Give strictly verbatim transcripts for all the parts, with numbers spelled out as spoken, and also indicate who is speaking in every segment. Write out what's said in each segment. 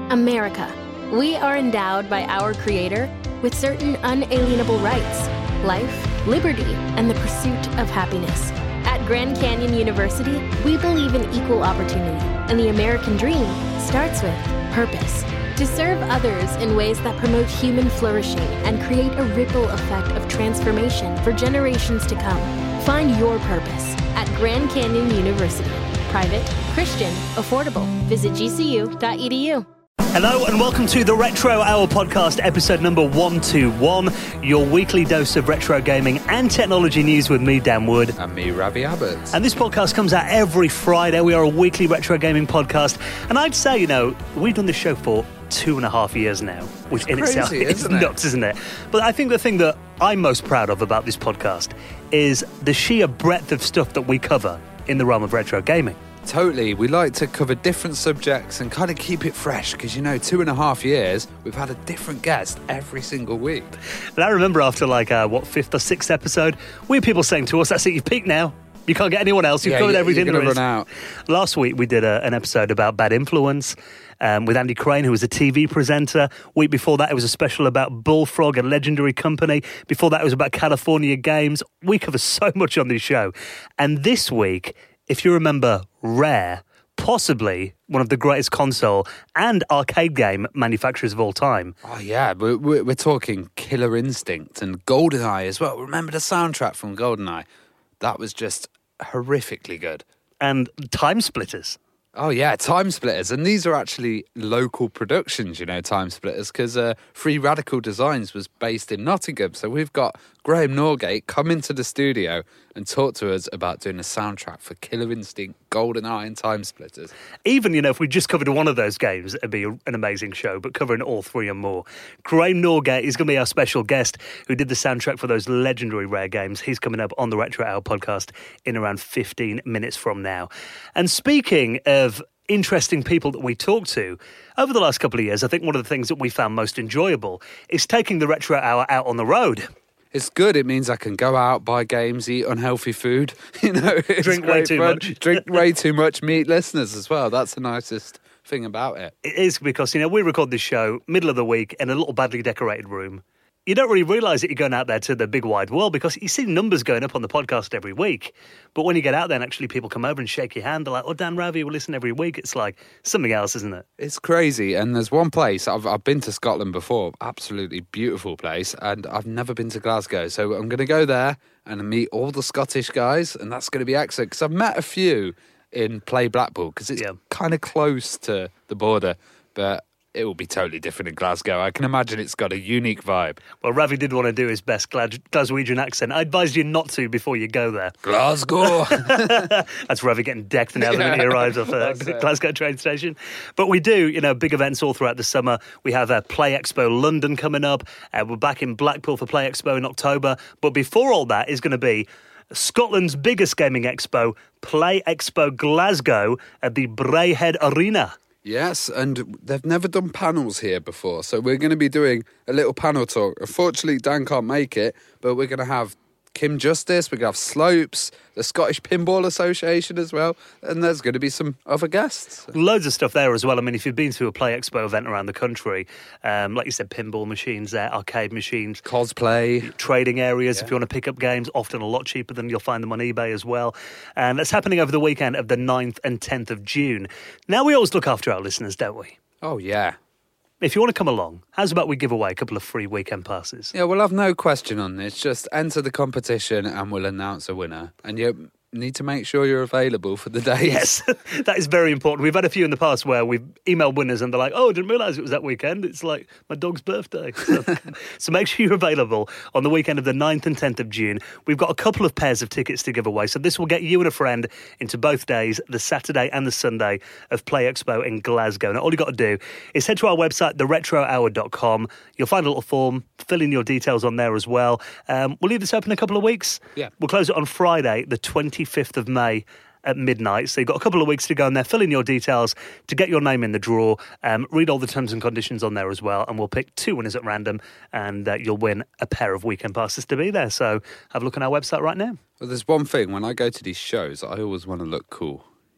Speaker 1: America. We are endowed by our Creator with certain unalienable rights: life, liberty, and the pursuit of happiness. At Grand Canyon University, we believe in equal opportunity, and the American dream starts with purpose. To serve others in ways that promote human flourishing and create a ripple effect of transformation for generations to come. Find your purpose at Grand Canyon University. Private, Christian, affordable. Visit g c u dot e d u.
Speaker 2: Hello and welcome to the Retro Hour podcast, episode number one twenty-one, your weekly dose of retro gaming and technology news with me, Dan Wood.
Speaker 3: And me, Ravi Abbott.
Speaker 2: And this podcast comes out every Friday. We are a weekly retro gaming podcast. And I'd say, you know, we've done this show for two and a half years now, which
Speaker 3: it's
Speaker 2: in
Speaker 3: crazy,
Speaker 2: itself is
Speaker 3: isn't it?
Speaker 2: nuts, isn't it? But I think the thing that I'm most proud of about this podcast is the sheer breadth of stuff that we cover in the realm of retro gaming.
Speaker 3: Totally. We like to cover different subjects and kind of keep it fresh because, you know, two and a half years, we've had a different guest every single week.
Speaker 2: And I remember after like, uh, what, fifth or sixth episode, we had people saying to us, that's it, you've peaked now. You can't get anyone else. You've
Speaker 3: yeah,
Speaker 2: covered
Speaker 3: you're,
Speaker 2: everything
Speaker 3: you're
Speaker 2: there
Speaker 3: gonna
Speaker 2: is.
Speaker 3: Run out.
Speaker 2: Last week, we did a, an episode about Bad Influence um, with Andy Crane, who was a T V presenter. Week before that, it was a special about Bullfrog, a legendary company. Before that, it was about California games. We cover so much on this show. And this week, if you remember Rare, possibly one of the greatest console and arcade game manufacturers of all time.
Speaker 3: Oh, yeah. We're, we're talking Killer Instinct and GoldenEye as well. Remember the soundtrack from GoldenEye? That was just horrifically good.
Speaker 2: And Time Splitters.
Speaker 3: Oh, yeah, Time Splitters. And these are actually local productions, you know, Time Splitters, because uh, Free Radical Designs was based in Nottingham. So we've got Graham Norgate come into the studio and talk to us about doing a soundtrack for Killer Instinct, GoldenEye and Time Splitters.
Speaker 2: Even, you know, if we just covered one of those games, it'd be an amazing show, but covering all three and more. Graham Norgate is going to be our special guest who did the soundtrack for those legendary Rare games. He's coming up on the Retro Hour podcast in around fifteen minutes from now. And speaking of interesting people that we talk to, over the last couple of years, I think one of the things that we found most enjoyable is taking the Retro Hour out on the road.
Speaker 3: It's good. It means I can go out, buy games, eat unhealthy food. You know, it's
Speaker 2: drink way too
Speaker 3: fun.
Speaker 2: much.
Speaker 3: Drink way too much. Meet listeners as well. That's the nicest thing about it.
Speaker 2: It is because, you know, we record this show middle of the week in a little badly decorated room. You don't really realise that you're going out there to the big wide world because you see numbers going up on the podcast every week. But when you get out there and actually people come over and shake your hand, they're like, oh, Dan Ravi will listen every week. It's like something else, isn't it?
Speaker 3: It's crazy. And there's one place, I've, I've been to Scotland before, absolutely beautiful place, and I've never been to Glasgow. So I'm going to go there and meet all the Scottish guys, and that's going to be excellent because I've met a few in Play Blackpool because it's yeah. kind of close to the border, but it will be totally different in Glasgow. I can imagine it's got a unique vibe.
Speaker 2: Well, Ravi did want to do his best Glaswegian accent. I advise you not to before you go there.
Speaker 3: Glasgow!
Speaker 2: That's Ravi getting decked now yeah. when he arrives off uh, Glasgow train station. But we do, you know, big events all throughout the summer. We have uh, Play Expo London coming up. Uh, we're back in Blackpool for Play Expo in October. But before all that is going to be Scotland's biggest gaming expo, Play Expo Glasgow at the Braehead Arena.
Speaker 3: Yes, and they've never done panels here before, so we're going to be doing a little panel talk. Unfortunately, Dan can't make it, but we're going to have Kim Justice, we're going to have Slopes, the Scottish Pinball Association as well, and there's going to be some other guests.
Speaker 2: Loads of stuff there as well. I mean, if you've been to a Play Expo event around the country, um, like you said, pinball machines there, arcade machines.
Speaker 3: Cosplay.
Speaker 2: Trading areas,
Speaker 3: yeah.
Speaker 2: if you want to pick up games, often a lot cheaper than you'll find them on eBay as well. And that's happening over the weekend of the ninth and tenth of June. Now, we always look after our listeners, don't we?
Speaker 3: Oh, yeah.
Speaker 2: If you want to come along, how's about we give away a couple of free weekend passes?
Speaker 3: Yeah, we'll have no question on this. Just enter the competition and we'll announce a winner. And you need to make sure you're available for the days.
Speaker 2: Yes, that is very important. We've had a few in the past where we've emailed winners and they're like, oh, I didn't realise it was that weekend. It's like my dog's birthday. So, so make sure you're available on the weekend of the ninth and tenth of June. We've got a couple of pairs of tickets to give away. So this will get you and a friend into both days, the Saturday and the Sunday of Play Expo in Glasgow. Now, all you've got to do is head to our website, the retro hour dot com. You'll find a little form, fill in your details on there as well. Um, we'll leave this open a couple of weeks.
Speaker 3: Yeah.
Speaker 2: We'll close it on Friday, the twenty-fifth of May at midnight. So you've got a couple of weeks to go in there, fill in your details to get your name in the draw. Um, read all the terms and conditions on there as well, and we'll pick two winners at random, and uh, you'll win a pair of weekend passes to be there. So have a look on our website right now.
Speaker 3: Well, there's one thing. When I go to these shows, I always want to look cool.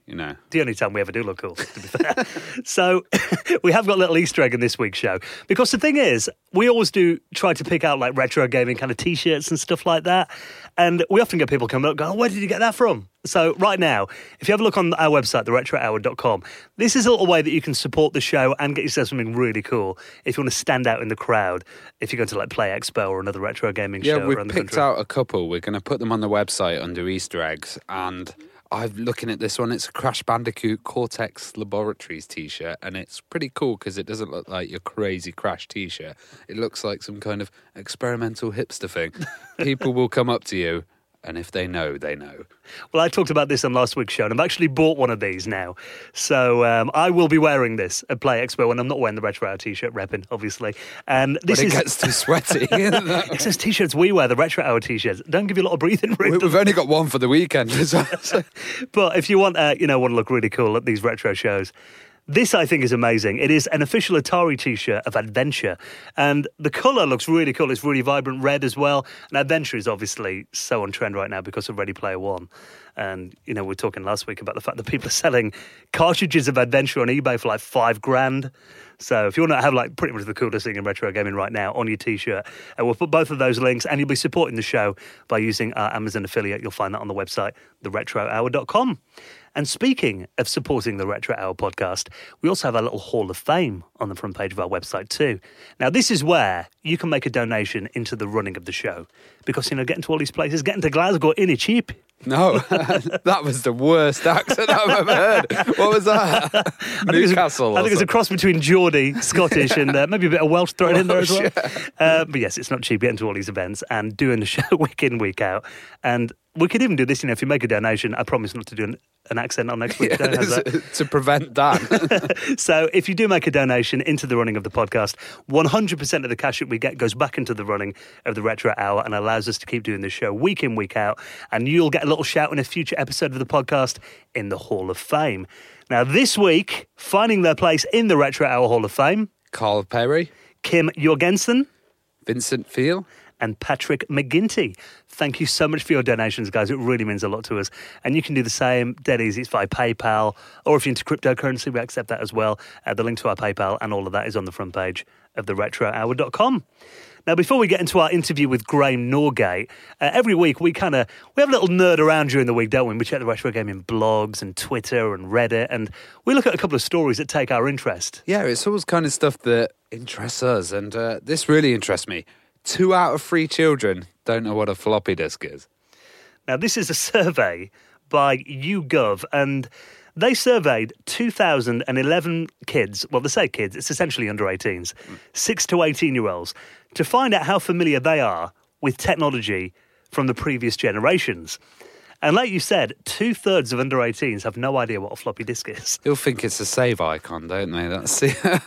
Speaker 3: you know.
Speaker 2: The only time we ever do look cool, to be fair. So we have got a little Easter egg in this week's show. Because the thing is, we always do try to pick out like retro gaming kind of T-shirts and stuff like that. And we often get people coming up going, oh, where did you get that from? So right now, if you have a look on our website, the retro hour dot com, this is a little way that you can support the show and get yourself something really cool if you want to stand out in the crowd, if you're going to like Play Expo or another retro gaming
Speaker 3: yeah,
Speaker 2: show
Speaker 3: we've
Speaker 2: around the
Speaker 3: picked
Speaker 2: country.
Speaker 3: out a couple. We're going to put them on the website under Easter eggs. And I'm looking at this one. It's a Crash Bandicoot Cortex Laboratories T-shirt. And it's pretty cool because it doesn't look like your crazy Crash T-shirt. It looks like some kind of experimental hipster thing. People will come up to you. And if they know, they know.
Speaker 2: Well, I talked about this on last week's show, and I've actually bought one of these now. So um, I will be wearing this at Play Expo, and I'm not wearing the Retro Hour T-shirt repping, obviously. And this
Speaker 3: But it
Speaker 2: is
Speaker 3: gets too sweaty.
Speaker 2: It's those T-shirts we wear, the Retro Hour T-shirts. Don't give you a lot of breathing room.
Speaker 3: We've only got one for the weekend as well. So.
Speaker 2: But if you want, uh, you know, want to look really cool at these retro shows, this, I think, is amazing. It is an official Atari T-shirt of Adventure. And the colour looks really cool. It's really vibrant red as well. And Adventure is obviously so on trend right now because of Ready Player One. And, you know, we were talking last week about the fact that people are selling cartridges of Adventure on eBay for like five grand. So if you want to have like pretty much the coolest thing in retro gaming right now on your T-shirt, uh, we'll put both of those links, and you'll be supporting the show by using our Amazon affiliate. You'll find that on the website, the retro hour dot com. And speaking of supporting the Retro Hour podcast, we also have a little Hall of Fame on the front page of our website too. Now, this is where you can make a donation into the running of the show. Because, you know, getting to all these places, getting to Glasgow ain't it cheap?
Speaker 3: No, that was the worst accent I've ever heard. What was that?
Speaker 2: I
Speaker 3: Newcastle.
Speaker 2: Think I think it's a cross between Geordie, Scottish, and uh, maybe a bit of Welsh thrown in there as well.
Speaker 3: Yeah.
Speaker 2: Uh, but yes, it's not cheap getting to all these events and doing the show week in, week out. And we could even do this, you know, if you make a donation, I promise not to do an, an accent on next week's show. How's that?
Speaker 3: To prevent that.
Speaker 2: So if you do make a donation into the running of the podcast, one hundred percent of the cash that we get goes back into the running of the Retro Hour and allows us to keep doing this show week in, week out. And you'll get a little shout in a future episode of the podcast in the Hall of Fame. Now, this week, finding their place in the Retro Hour Hall of Fame,
Speaker 3: Carl Perry,
Speaker 2: Kim Jorgensen,
Speaker 3: Vincent Feel,
Speaker 2: and Patrick McGinty. Thank you so much for your donations, guys. It really means a lot to us. And you can do the same, dead easy. It's via PayPal, or if you're into cryptocurrency, we accept that as well. Uh, the link to our PayPal and all of that is on the front page of the retro hour dot com. Now, before we get into our interview with Graham Norgate, uh, every week we kind of we have a little nerd around during the week, don't we? We check the retro gaming blogs and Twitter and Reddit, and we look at a couple of stories that take our interest.
Speaker 3: Yeah, it's always kind of stuff that interests us, and uh, this really interests me. Two out of three children don't know what a floppy disk is.
Speaker 2: Now, this is a survey by YouGov, and they surveyed two thousand eleven kids, well, they say kids, it's essentially under eighteens, six to eighteen-year-olds, to find out how familiar they are with technology from the previous generations. And like you said, two-thirds of under eighteens have no idea what a floppy disk is.
Speaker 3: They'll think it's a save icon, don't they? That's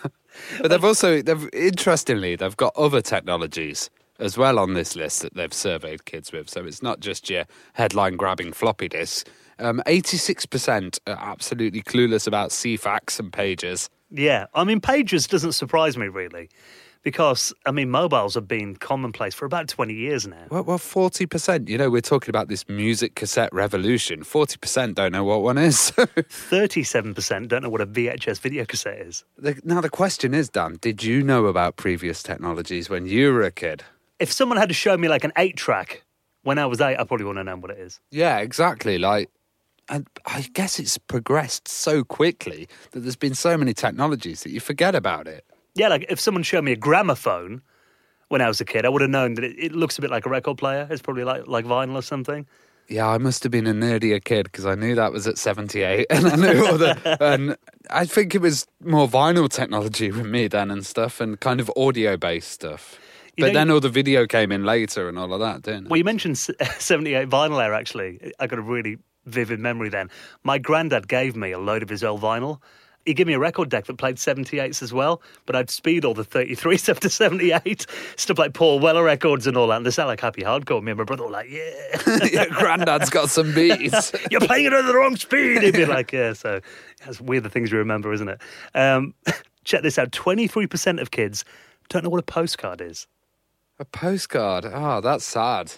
Speaker 3: But they've also, they've interestingly, they've got other technologies as well on this list that they've surveyed kids with. So it's not just your headline-grabbing floppy disk. Um, eighty-six percent are absolutely clueless about C FAX and pages.
Speaker 2: Yeah, I mean, pages doesn't surprise me, really, because, I mean, mobiles have been commonplace for about twenty years now.
Speaker 3: Well, well, forty percent. You know, we're talking about this music cassette revolution. forty percent don't know what one is.
Speaker 2: thirty-seven percent don't know what a V H S video cassette is.
Speaker 3: The, now, the question is, Dan, did you know about previous technologies when you were a kid?
Speaker 2: If someone had to show me, like, an eight-track when I was eight, I probably wouldn't have known what it is.
Speaker 3: Yeah, exactly. Like, and I guess it's progressed so quickly that there's been so many technologies that you forget about it.
Speaker 2: Yeah, like, if someone showed me a gramophone when I was a kid, I would have known that it, it looks a bit like a record player. It's probably like, like vinyl or something.
Speaker 3: Yeah, I must have been a nerdier kid because I knew that was at seventy-eight, and I knew all the. And I think it was more vinyl technology with me then and stuff, and kind of audio-based stuff.
Speaker 2: You
Speaker 3: but
Speaker 2: know,
Speaker 3: then all the video came in later and all of that, didn't it?
Speaker 2: Well, you mentioned seventy-eight vinyl era, actually. I got a really vivid memory then. My granddad gave me a load of his old vinyl. He gave me a record deck that played seventy-eights as well, but I'd speed all the thirty-threes up to seventy-eight, stuff like Paul Weller records and all that, and they sound like happy hardcore. Me and my brother were like, yeah.
Speaker 3: Your granddad's got some beats.
Speaker 2: You're playing it at the wrong speed. He'd be like, yeah, so that's weird, the things you remember, isn't it? Um, check this out, twenty-three percent of kids don't know what a postcard is.
Speaker 3: A postcard? Oh, that's sad.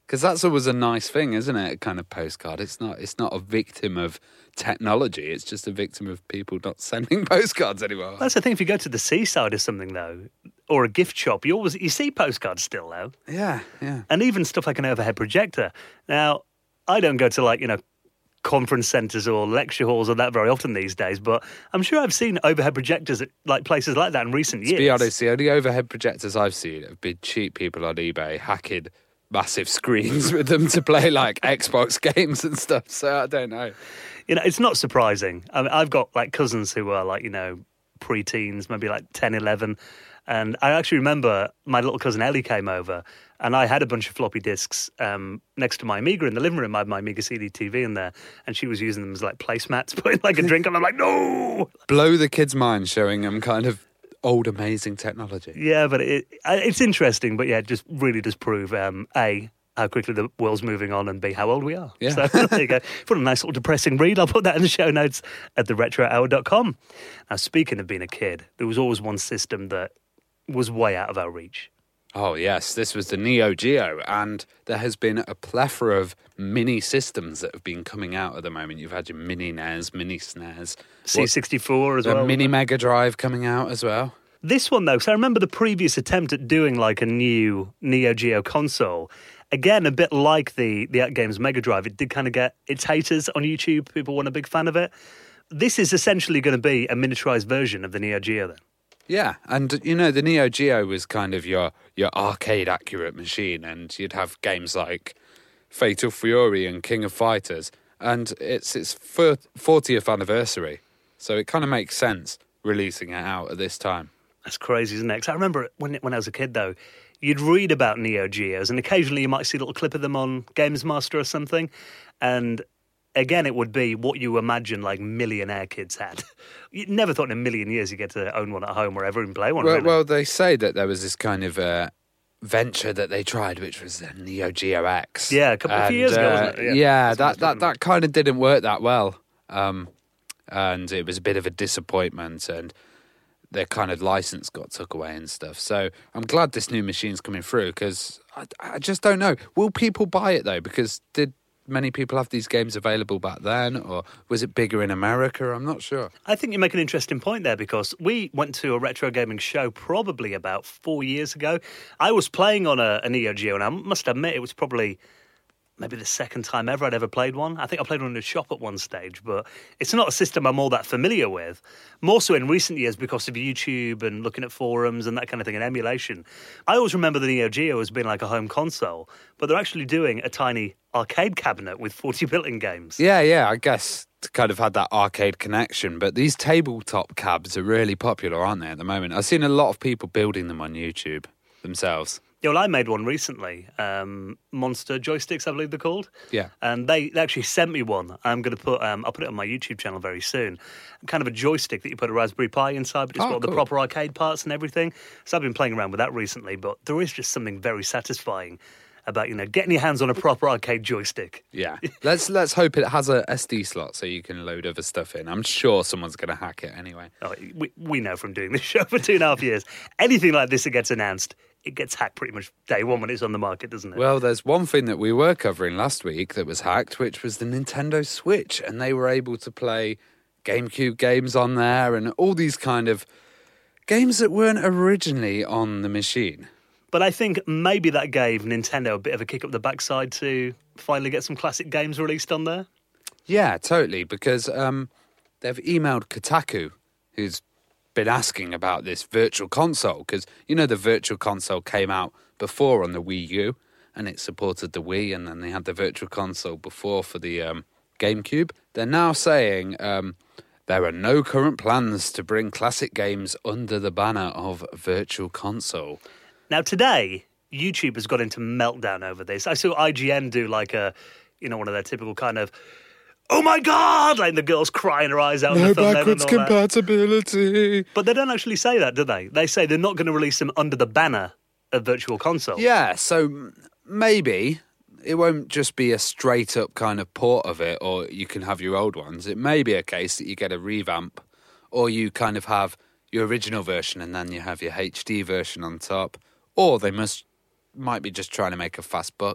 Speaker 3: Because that's always a nice thing, isn't it? A kind of postcard. It's not. It's not a victim of technology. It's just a victim of people not sending postcards anymore.
Speaker 2: That's the thing. If you go to the seaside or something, though, or a gift shop, you always you see postcards still, though.
Speaker 3: Yeah, yeah.
Speaker 2: And even stuff like an overhead projector. Now, I don't go to like you know conference centres or lecture halls or that very often these days, but I'm sure I've seen overhead projectors at like places like that in recent years.
Speaker 3: To be honest, the only overhead projectors I've seen have been cheap people on eBay hacking massive screens with them to play like Xbox games and stuff. So I don't know.
Speaker 2: You know, it's not surprising. I mean, I've got like cousins who are like, you know, pre-teens, maybe like ten, eleven. And I actually remember my little cousin Ellie came over and I had a bunch of floppy disks um, next to my Amiga in the living room. I had my Amiga C D T V in there and she was using them as like placemats, putting like a drink on. I'm like, no!
Speaker 3: Blow the kid's mind showing them kind of old, amazing technology.
Speaker 2: Yeah, but it, it's interesting. But yeah, it just really does prove, um, A, how quickly the world's moving on, and B, how old we are.
Speaker 3: Yeah.
Speaker 2: So there you go. For a nice little depressing read, I'll put that in the show notes at the retro hour dot com. Now, speaking of being a kid, there was always one system that was way out of our reach.
Speaker 3: Oh, yes, this was the Neo Geo, and there has been a plethora of mini systems that have been coming out at the moment. You've had your mini N E S, mini S N E S.
Speaker 2: C sixty-four as
Speaker 3: the
Speaker 2: well.
Speaker 3: mini Mega Drive coming out as well.
Speaker 2: This one, though, so I remember the previous attempt at doing like a new Neo Geo console. Again, a bit like the, the AtGames Mega Drive, it did kind of get its haters on YouTube. People weren't a big fan of it. This is essentially going to be a miniaturized version of the Neo Geo then.
Speaker 3: Yeah, and, you know, the Neo Geo was kind of your, your arcade-accurate machine, and you'd have games like Fatal Fury and King of Fighters, and it's its fortieth anniversary, so it kind of makes sense releasing it out at this time.
Speaker 2: That's crazy, isn't it? 'Cause I remember when when I was a kid, though, you'd read about Neo Geos, and occasionally you might see a little clip of them on Games Master or something, and again, it would be what you imagine like millionaire kids had. You never thought in a million years you'd get to own one at home or ever even play one.
Speaker 3: Well,
Speaker 2: really.
Speaker 3: well they say that there was this kind of uh, venture that they tried, which was the Neo Geo X.
Speaker 2: Yeah, a couple of
Speaker 3: and,
Speaker 2: years ago,
Speaker 3: uh,
Speaker 2: wasn't it?
Speaker 3: Yeah,
Speaker 2: Yeah,
Speaker 3: that, that, that kind of didn't work that well. Um, and it was a bit of a disappointment, and their kind of license got took away and stuff. So I'm glad this new machine's coming through, because I, I just don't know. Will people buy it, though? Because did many people have these games available back then, or was it bigger in America? I'm not sure.
Speaker 2: I think you make an interesting point there, because we went to a retro gaming show probably about four years ago. I was playing on a, a Neo Geo, and I must admit it was probably maybe the second time ever I'd ever played one. I think I played one in a shop at one stage, but it's not a system I'm all that familiar with. More so in recent years because of YouTube and looking at forums and that kind of thing, and emulation. I always remember the Neo Geo as being like a home console, but they're actually doing a tiny arcade cabinet with forty built-in games.
Speaker 3: Yeah, yeah, I guess to kind of had that arcade connection, but these tabletop cabs are really popular, aren't they, at the moment? I've seen a lot of people building them on YouTube themselves.
Speaker 2: Yeah, well, I made one recently. Um, Monster Joysticks, I believe they're called.
Speaker 3: Yeah.
Speaker 2: And they, they actually sent me one. I'm going to put, um, I'll put it on my YouTube channel very soon. Kind of a joystick that you put a Raspberry Pi inside, but it's
Speaker 3: Oh,
Speaker 2: got
Speaker 3: cool.
Speaker 2: the proper arcade parts and everything. So I've been playing around with that recently, but there is just something very satisfying about, you know, getting your hands on a proper arcade joystick.
Speaker 3: Yeah. let's let's hope it has a S D slot so you can load other stuff in. I'm sure someone's going to hack it anyway.
Speaker 2: Oh, we, we know from doing this show for two and a half years, anything like this that gets announced, it gets hacked pretty much day one when it's on the market, doesn't it?
Speaker 3: Well, there's one thing that we were covering last week that was hacked, which was the Nintendo Switch, and they were able to play GameCube games on there and all these kind of games that weren't originally on the machine.
Speaker 2: But I think maybe that gave Nintendo a bit of a kick up the backside to finally get some classic games released on there.
Speaker 3: Yeah, totally, because um, they've emailed Kotaku, who's been asking about this virtual console, because, you know, the virtual console came out before on the Wii U, and it supported the Wii, and then they had the virtual console before for the um, GameCube. They're now saying um, there are no current plans to bring classic games under the banner of virtual console.
Speaker 2: Now, today, YouTube has got into meltdown over this. I saw I G N do like a, you know, one of their typical kind of, oh my God, like the girl's crying her eyes out.
Speaker 3: No
Speaker 2: in the thumbnail
Speaker 3: backwards
Speaker 2: and all that.
Speaker 3: compatibility.
Speaker 2: But they don't actually say that, do they? They say they're not going to release them under the banner of Virtual Console.
Speaker 3: Yeah, so maybe it won't just be a straight up kind of port of it, or you can have your old ones. It may be a case that you get a revamp, or you kind of have your original version and then you have your H D version on top. Or they must might be just trying to make a fast buck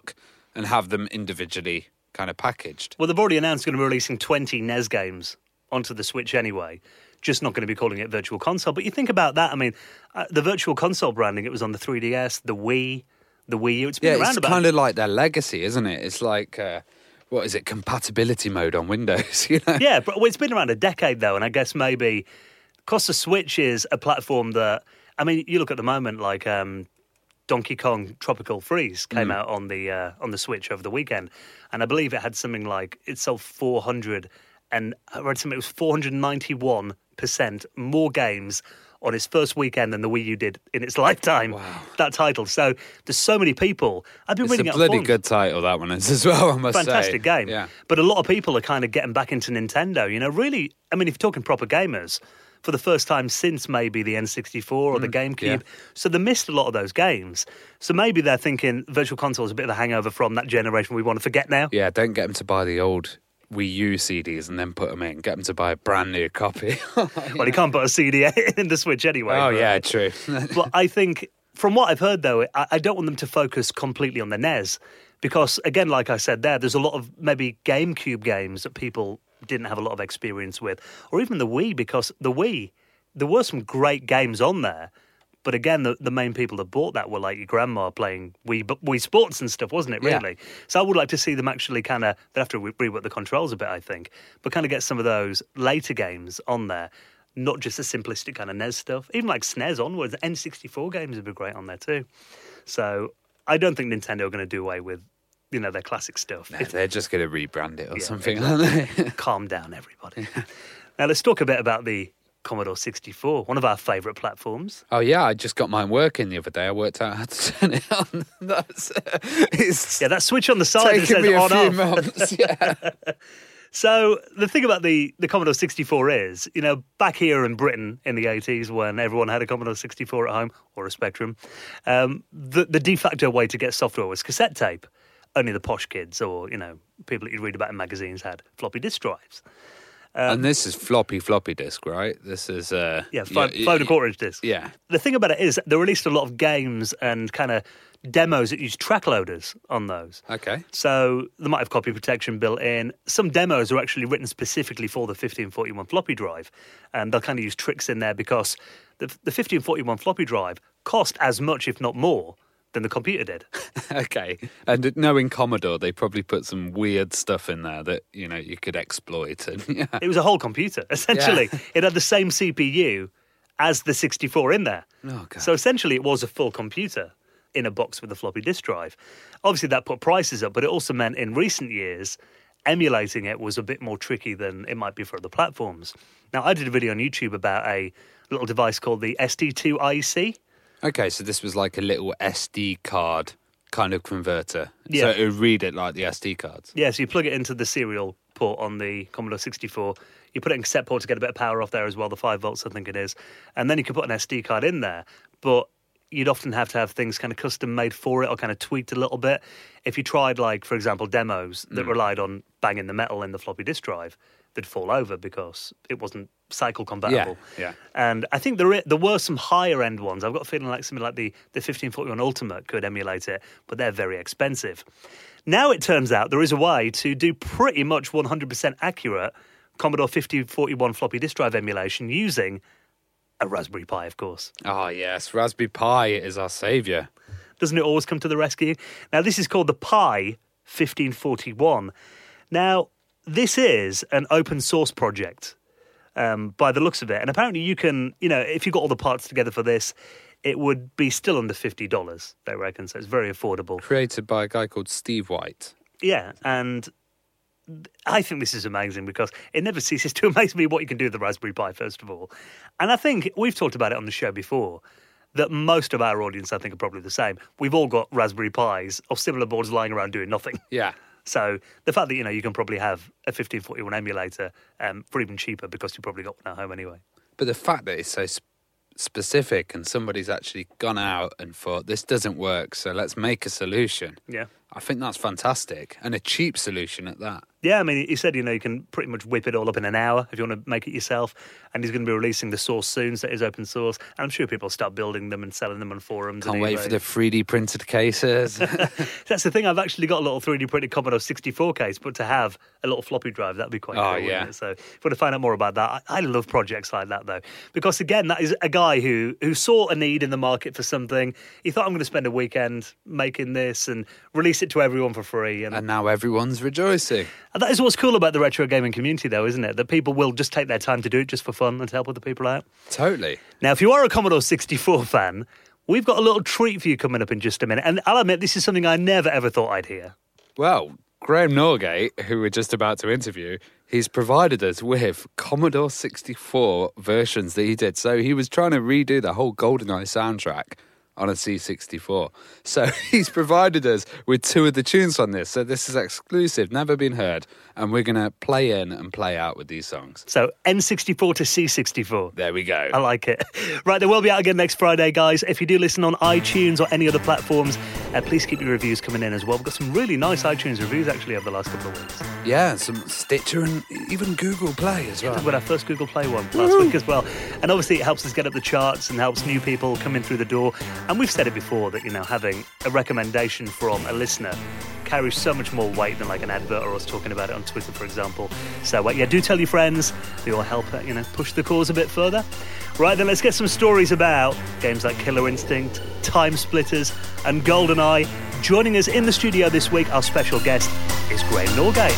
Speaker 3: and have them individually kind of packaged.
Speaker 2: Well, they've already announced they're going to be releasing twenty N E S games onto the Switch anyway, just not going to be calling it Virtual Console. But you think about that, I mean, uh, the Virtual Console branding, it was on the three D S, the Wii, the Wii U. It's been
Speaker 3: Yeah,
Speaker 2: around
Speaker 3: it's
Speaker 2: about...
Speaker 3: kind of like their legacy, isn't it? It's like, uh, what is it, compatibility mode on Windows, you know?
Speaker 2: Yeah, but well, it's been around a decade, though, and I guess maybe... Because the Switch is a platform that... I mean, you look at the moment, like... Um, Donkey Kong Tropical Freeze came
Speaker 3: Mm.
Speaker 2: out on the uh, on the Switch over the weekend, and I believe it had something like it sold four hundred, and I read something it was four hundred ninety-one percent more games on its first weekend than the Wii U did in its lifetime.
Speaker 3: Wow.
Speaker 2: That title. So there's so many people. I've been
Speaker 3: It's
Speaker 2: reading
Speaker 3: a
Speaker 2: it on
Speaker 3: bloody
Speaker 2: forums.
Speaker 3: good title, that one is, as well, I must say.
Speaker 2: Fantastic game.
Speaker 3: Yeah.
Speaker 2: But a lot of people are kind of getting back into Nintendo. You know, really, I mean, if you're talking proper gamers, for the first time since maybe the N sixty-four or the GameCube.
Speaker 3: yeah.
Speaker 2: So they missed a lot of those games. So maybe they're thinking Virtual Console is a bit of a hangover from that generation we want to forget now.
Speaker 3: Yeah, don't get them to buy the old Wii U C Ds and then put them in. Get them to buy a brand new copy.
Speaker 2: Well, you can't put a C D in the Switch anyway.
Speaker 3: Oh,
Speaker 2: but-
Speaker 3: yeah, true.
Speaker 2: But I think, from what I've heard, though, I, I don't want them to focus completely on the N E S. Because, again, like I said there, there's a lot of maybe GameCube games that people didn't have a lot of experience with. Or even the Wii, because the Wii, there were some great games on there. But again, the, the main people that bought that were like your grandma playing Wii, Wii Sports and stuff, wasn't it, really?
Speaker 3: Yeah.
Speaker 2: So I would like to see them actually kind of, they'd have to re- rework the controls a bit, I think, but kind of get some of those later games on there, not just the simplistic kind of N E S stuff. Even like S N E S onwards, N sixty-four games would be great on there too. So I don't think Nintendo are going to do away with, you know, their classic stuff.
Speaker 3: No,
Speaker 2: If-
Speaker 3: they're just going to rebrand it or
Speaker 2: Yeah,
Speaker 3: something, aren't they?
Speaker 2: calm down, everybody. Now let's talk a bit about the Commodore sixty-four, one of our favourite platforms.
Speaker 3: Oh, yeah, I just got mine working the other day. I worked out how to turn it on. That's, uh, it's
Speaker 2: Yeah, that switch on the side that
Speaker 3: taken
Speaker 2: says
Speaker 3: me a
Speaker 2: on
Speaker 3: few
Speaker 2: off.
Speaker 3: months. Yeah.
Speaker 2: So the thing about the, the Commodore sixty-four is, you know, back here in Britain in the eighties when everyone had a Commodore sixty-four at home or a Spectrum, um, the, the de facto way to get software was cassette tape. Only the posh kids or, you know, people that you'd read about in magazines had floppy disk drives.
Speaker 3: and this is floppy, floppy disk, right? This is... Uh,
Speaker 2: Yeah, five,
Speaker 3: yeah,
Speaker 2: five and a quarter inch disc.
Speaker 3: Yeah.
Speaker 2: The thing about it is they released a lot of games and kind of demos that use track loaders on those.
Speaker 3: Okay.
Speaker 2: So they might have copy protection built in. Some demos are actually written specifically for the fifteen forty-one floppy drive. And they'll kind of use tricks in there because the, the fifteen forty-one floppy drive cost as much, if not more, than the computer did.
Speaker 3: Okay. And knowing Commodore, they probably put some weird stuff in there that, you know, you could exploit. And yeah.
Speaker 2: It was a whole computer, essentially. It had the same C P U as the sixty-four in there.
Speaker 3: Oh, God.
Speaker 2: So essentially it was a full computer in a box with a floppy disk drive. Obviously that put prices up, but it also meant in recent years emulating it was a bit more tricky than it might be for other platforms. Now, I did a video on YouTube about a little device called the S D two I E C.
Speaker 3: Okay, so this was like a little S D card kind of converter.
Speaker 2: Yeah.
Speaker 3: So it would read it like the S D cards.
Speaker 2: Yeah, so you plug it into the serial port on the Commodore sixty-four. You put it in cassette port to get a bit of power off there as well, the five volts I think it is. And then you can put an S D card in there. But you'd often have to have things kind of custom made for it or kind of tweaked a little bit. If you tried, like, for example, demos that relied on banging the metal in the floppy disk drive, they'd fall over because it wasn't cycle compatible.
Speaker 3: Yeah, yeah.
Speaker 2: And I think there, i- there were some higher end ones. I've got a feeling like something like the, the fifteen forty-one Ultimate could emulate it, but they're very expensive. Now it turns out there is a way to do pretty much one hundred percent accurate Commodore fifteen forty-one floppy disk drive emulation using a Raspberry Pi, of course.
Speaker 3: Oh, yes. Raspberry Pi is our saviour.
Speaker 2: Doesn't it always come to the rescue? Now, this is called the Pi fifteen forty-one. Now, this is an open source project um, by the looks of it. And apparently you can, you know, if you got all the parts together for this, it would be still under fifty dollars, they reckon. So it's very affordable.
Speaker 3: Created by a guy called Steve White.
Speaker 2: Yeah, and I think this is amazing because it never ceases to amaze me what you can do with the Raspberry Pi, first of all. And I think we've talked about it on the show before, that most of our audience, I think, are probably the same. We've all got Raspberry Pis or similar boards lying around doing nothing.
Speaker 3: Yeah.
Speaker 2: So the fact that, you know, you can probably have a fifteen forty-one emulator um, for even cheaper because you've probably got one at home anyway.
Speaker 3: But the fact that it's so sp- specific and somebody's actually gone out and thought, this doesn't work, so let's make a solution.
Speaker 2: Yeah.
Speaker 3: I think that's fantastic, and a cheap solution at that.
Speaker 2: Yeah, I mean, he said, you know, you can pretty much whip it all up in an hour if you want to make it yourself. And he's going to be releasing the source soon, so it is open source. And I'm sure people will start building them and selling them on forums.
Speaker 3: Can't
Speaker 2: and
Speaker 3: wait
Speaker 2: eBay.
Speaker 3: for the three D printed cases.
Speaker 2: That's the thing. I've actually got a little three D printed Commodore sixty-four case, but to have a little floppy drive, that'd be quite
Speaker 3: Oh,
Speaker 2: cool.
Speaker 3: yeah.
Speaker 2: Wouldn't it? So if you want to find out more about that, I, I love projects like that, though. Because, again, that is a guy who, who saw a need in the market for something. He thought, I'm going to spend a weekend making this and release it to everyone for free. And,
Speaker 3: And now everyone's rejoicing.
Speaker 2: and that is what's cool about the retro gaming community, though, isn't it? That people will just take their time to do it just for fun and to help other people out.
Speaker 3: Totally.
Speaker 2: Now, if you are a Commodore sixty-four fan, we've got a little treat for you coming up in just a minute. And I'll admit, this is something I never, ever thought I'd hear.
Speaker 3: Well, Graham Norgate, who we're just about to interview, he's provided us with Commodore sixty-four versions that he did. So he was trying to redo the whole GoldenEye soundtrack on a C sixty-four. So he's provided us with two of the tunes on this. So this is exclusive, never been heard. And we're going to play in and play out with these songs.
Speaker 2: So N sixty-four to C sixty-four.
Speaker 3: There we go.
Speaker 2: I like it. Right, they will be out again next Friday, guys. If you do listen on iTunes or any other platforms, uh, please keep your reviews coming in as well. We've got some really nice iTunes reviews, actually, over the last couple of weeks.
Speaker 3: Yeah, some Stitcher and even Google Play as well.
Speaker 2: We had our first Google Play one last week as well. And obviously it helps us get up the charts and helps new people come in through the door. And we've said it before that, you know, having a recommendation from a listener carries so much more weight than like an advert or us talking about it on Twitter, for example. So, uh, yeah, do tell your friends. They will help, uh, you know, push the cause a bit further. Right, then let's get some stories about games like Killer Instinct, Time Splitters, and GoldenEye. Joining us in the studio this week, our special guest is Graham Norgate.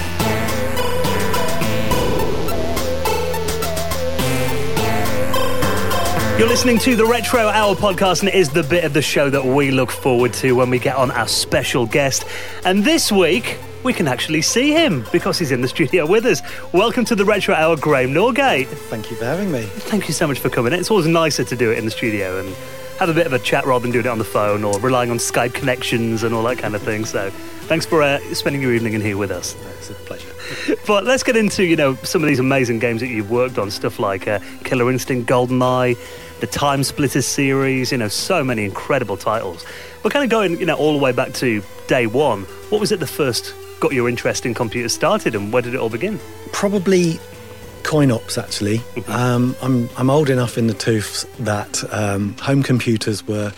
Speaker 2: You're listening to the Retro Hour podcast, and it is the bit of the show that we look forward to when we get on our special guest. And this week, we can actually see him because he's in the studio with us. Welcome to the Retro Hour, Graham Norgate.
Speaker 4: Thank you for having me.
Speaker 2: Thank you so much for coming in. It's always nicer to do it in the studio and have a bit of a chat rather than doing it on the phone or relying on Skype connections and all that kind of thing. So thanks for uh, spending your evening in here with us.
Speaker 4: It's a pleasure.
Speaker 2: But let's get into, you know, some of these amazing games that you've worked on, stuff like uh, Killer Instinct, GoldenEye, the Time Splitters series, you know, so many incredible titles. But kind of going, you know, all the way back to day one, what was it that first got your interest in computers started and where did it all begin?
Speaker 4: Probably coin ops, actually. Mm-hmm. Um, I'm I'm old enough in the tooth that um, home computers were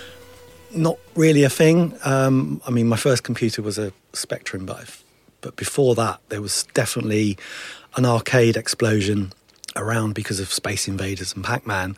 Speaker 4: not really a thing. Um, I mean, my first computer was a Spectrum, but I've, but before that, there was definitely an arcade explosion around because of Space Invaders and Pac-Man.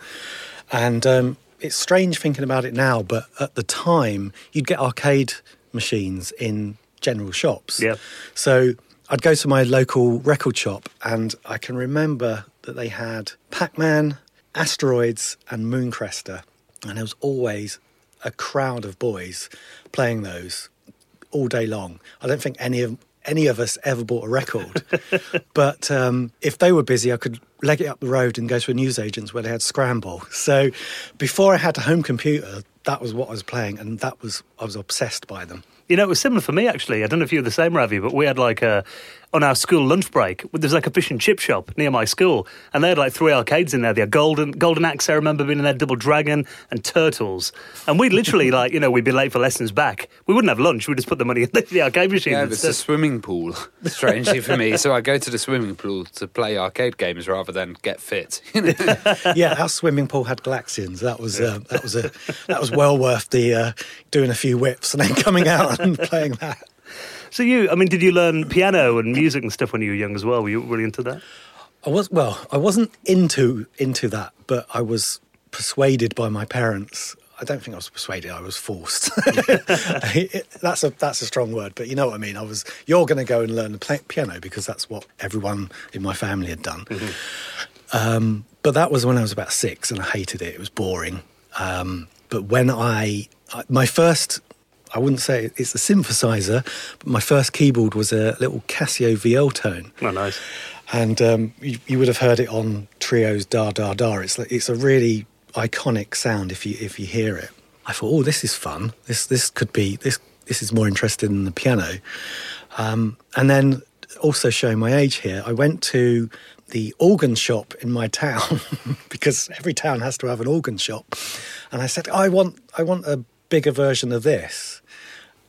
Speaker 4: And um, it's strange thinking about it now, but at the time, you'd get arcade machines in general shops.
Speaker 2: Yeah.
Speaker 4: So I'd go to my local record shop, and I can remember that they had Pac-Man, Asteroids, and Mooncrester. And there was always a crowd of boys playing those all day long. I don't think any of any of us ever bought a record. But um, if they were busy, I could leg it up the road and go to a newsagent's where they had Scramble. So before I had a home computer, that was what I was playing, and that was I was obsessed by them.
Speaker 2: You know, it was similar for me, actually. I don't know if you were the same, Ravi, but we had like a, on our school lunch break, there's like a fish and chip shop near my school, and they had like three arcades in there. They had Golden, Golden Axe, I remember being in there, Double Dragon, and Turtles. And we'd literally, like, you know, we'd be late for lessons back. We wouldn't have lunch, we'd just put the money in the, the arcade machine.
Speaker 3: Yeah, it's a swimming pool, strangely for me. So I go to the swimming pool to play arcade games rather than get fit.
Speaker 4: Yeah, our swimming pool had Galaxians. That was uh, that was a that was well worth the uh, doing a few whips and then coming out and playing that.
Speaker 2: So you, I mean, did you learn piano and music and stuff when you were young as well? Were you really into that?
Speaker 4: I was well. I wasn't into into that, but I was persuaded by my parents. I don't think I was persuaded. I was forced. that's a that's a strong word, but you know what I mean. I was. You're going to go and learn the play, piano because that's what everyone in my family had done. Mm-hmm. Um, but that was when I was about six, and I hated it. It was boring. Um, but when I, I my first. I wouldn't say it's a synthesizer, but my first keyboard was a little Casio Violtone.
Speaker 2: Oh, nice.
Speaker 4: And um, you, you would have heard it on Trio's Da Da Da. It's like, it's a really iconic sound if you if you hear it. I thought, oh, this is fun. This this could be this this is more interesting than the piano. Um, and then also showing my age here, I went to the organ shop in my town because every town has to have an organ shop. And I said, I want I want a bigger version of this.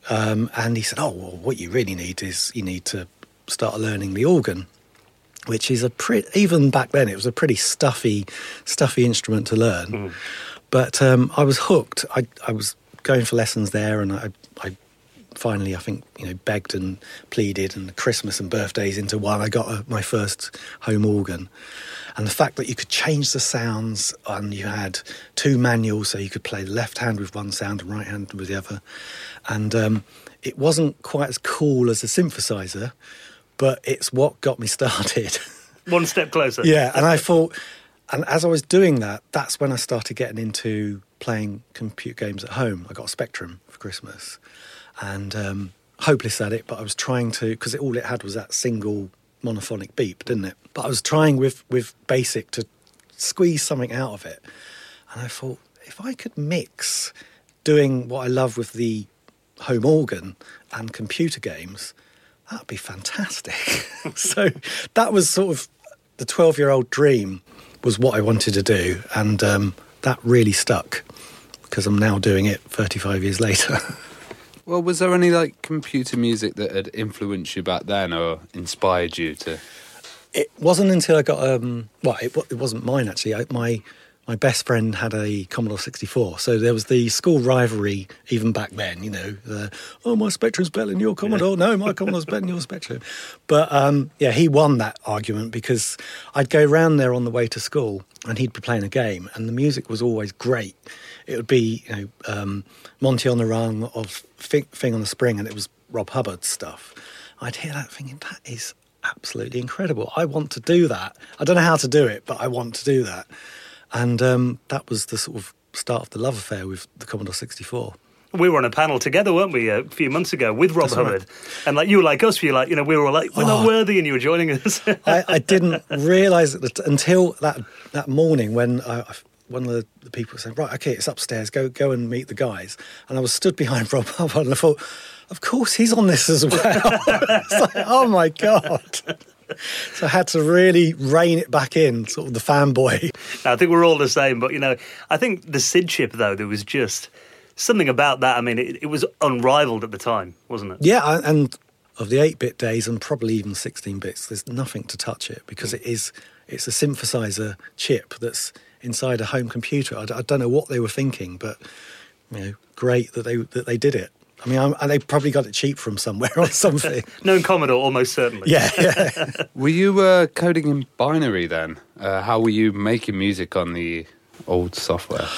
Speaker 4: Um, and he said, oh, well, what you really need is you need to start learning the organ, which is a pretty, even back then, it was a pretty stuffy, stuffy instrument to learn. Mm. But um, I was hooked. I, I was going for lessons there, and I, I finally, I think, you know, begged and pleaded, and Christmas and birthdays into one. I got a, my first home organ. And the fact that you could change the sounds, and you had two manuals, so you could play the left hand with one sound and right hand with the other. And um, it wasn't quite as cool as a synthesizer, but it's what got me started.
Speaker 2: One step closer.
Speaker 4: Yeah, and I thought, and as I was doing that, that's when I started getting into playing computer games at home. I got a Spectrum for Christmas, and um, hopeless at it, but I was trying to, because it, all it had was that single monophonic beep, didn't it? But I was trying with, with BASIC to squeeze something out of it. And I thought, if I could mix doing what I love with the home organ and computer games, that would be fantastic. So that was sort of the twelve-year-old dream, was what I wanted to do. And um, that really stuck, because I'm now doing it thirty-five years later.
Speaker 3: Well, was there any, like, computer music that had influenced you back then or inspired you to...
Speaker 4: It wasn't until I got, um, well, it, it wasn't mine, actually. I, my my best friend had a Commodore sixty-four, so there was the school rivalry even back then, you know, the, oh, my Spectrum's better than your Commodore. Yeah. No, my Commodore's better than your Spectrum. But, um, yeah, he won that argument, because I'd go round there on the way to school and he'd be playing a game, and the music was always great. It would be, you know, um, Monty on the Run or Thing on the Spring, and it was Rob Hubbard's stuff. I'd hear that thinking, that is absolutely incredible. I want to do that. I don't know how to do it, but I want to do that. And um, that was the sort of start of the love affair with the Commodore sixty-four.
Speaker 2: We were on a panel together, weren't we, a few months ago with Rob
Speaker 4: That's
Speaker 2: Hubbard.
Speaker 4: Right.
Speaker 2: And like you were like us, you like, you know, we were all like, we're oh. not worthy, and you were joining us.
Speaker 4: I, I didn't realise it until that that morning when I, one of the, the people said, right, okay, it's upstairs, go go and meet the guys. And I was stood behind Rob Hubbard, and I thought, of course he's on this as well. It's like, oh my God. So I had to really rein it back in, sort of the fanboy.
Speaker 2: I think we're all the same, but, you know, I think the S I D chip, though, there was just something about that. I mean, it, it was unrivaled at the time, wasn't it?
Speaker 4: Yeah, and of the eight-bit days, and probably even sixteen bits, there's nothing to touch it, because it is, it's a synthesizer chip that's inside a home computer. I, I don't know what they were thinking, but, you know, great that they that they did it. I mean, I'm, and they probably got it cheap from somewhere or something.
Speaker 2: Known Commodore, almost certainly.
Speaker 4: Yeah, yeah.
Speaker 3: Were you uh, coding in binary then? Uh, how were you making music on the old software?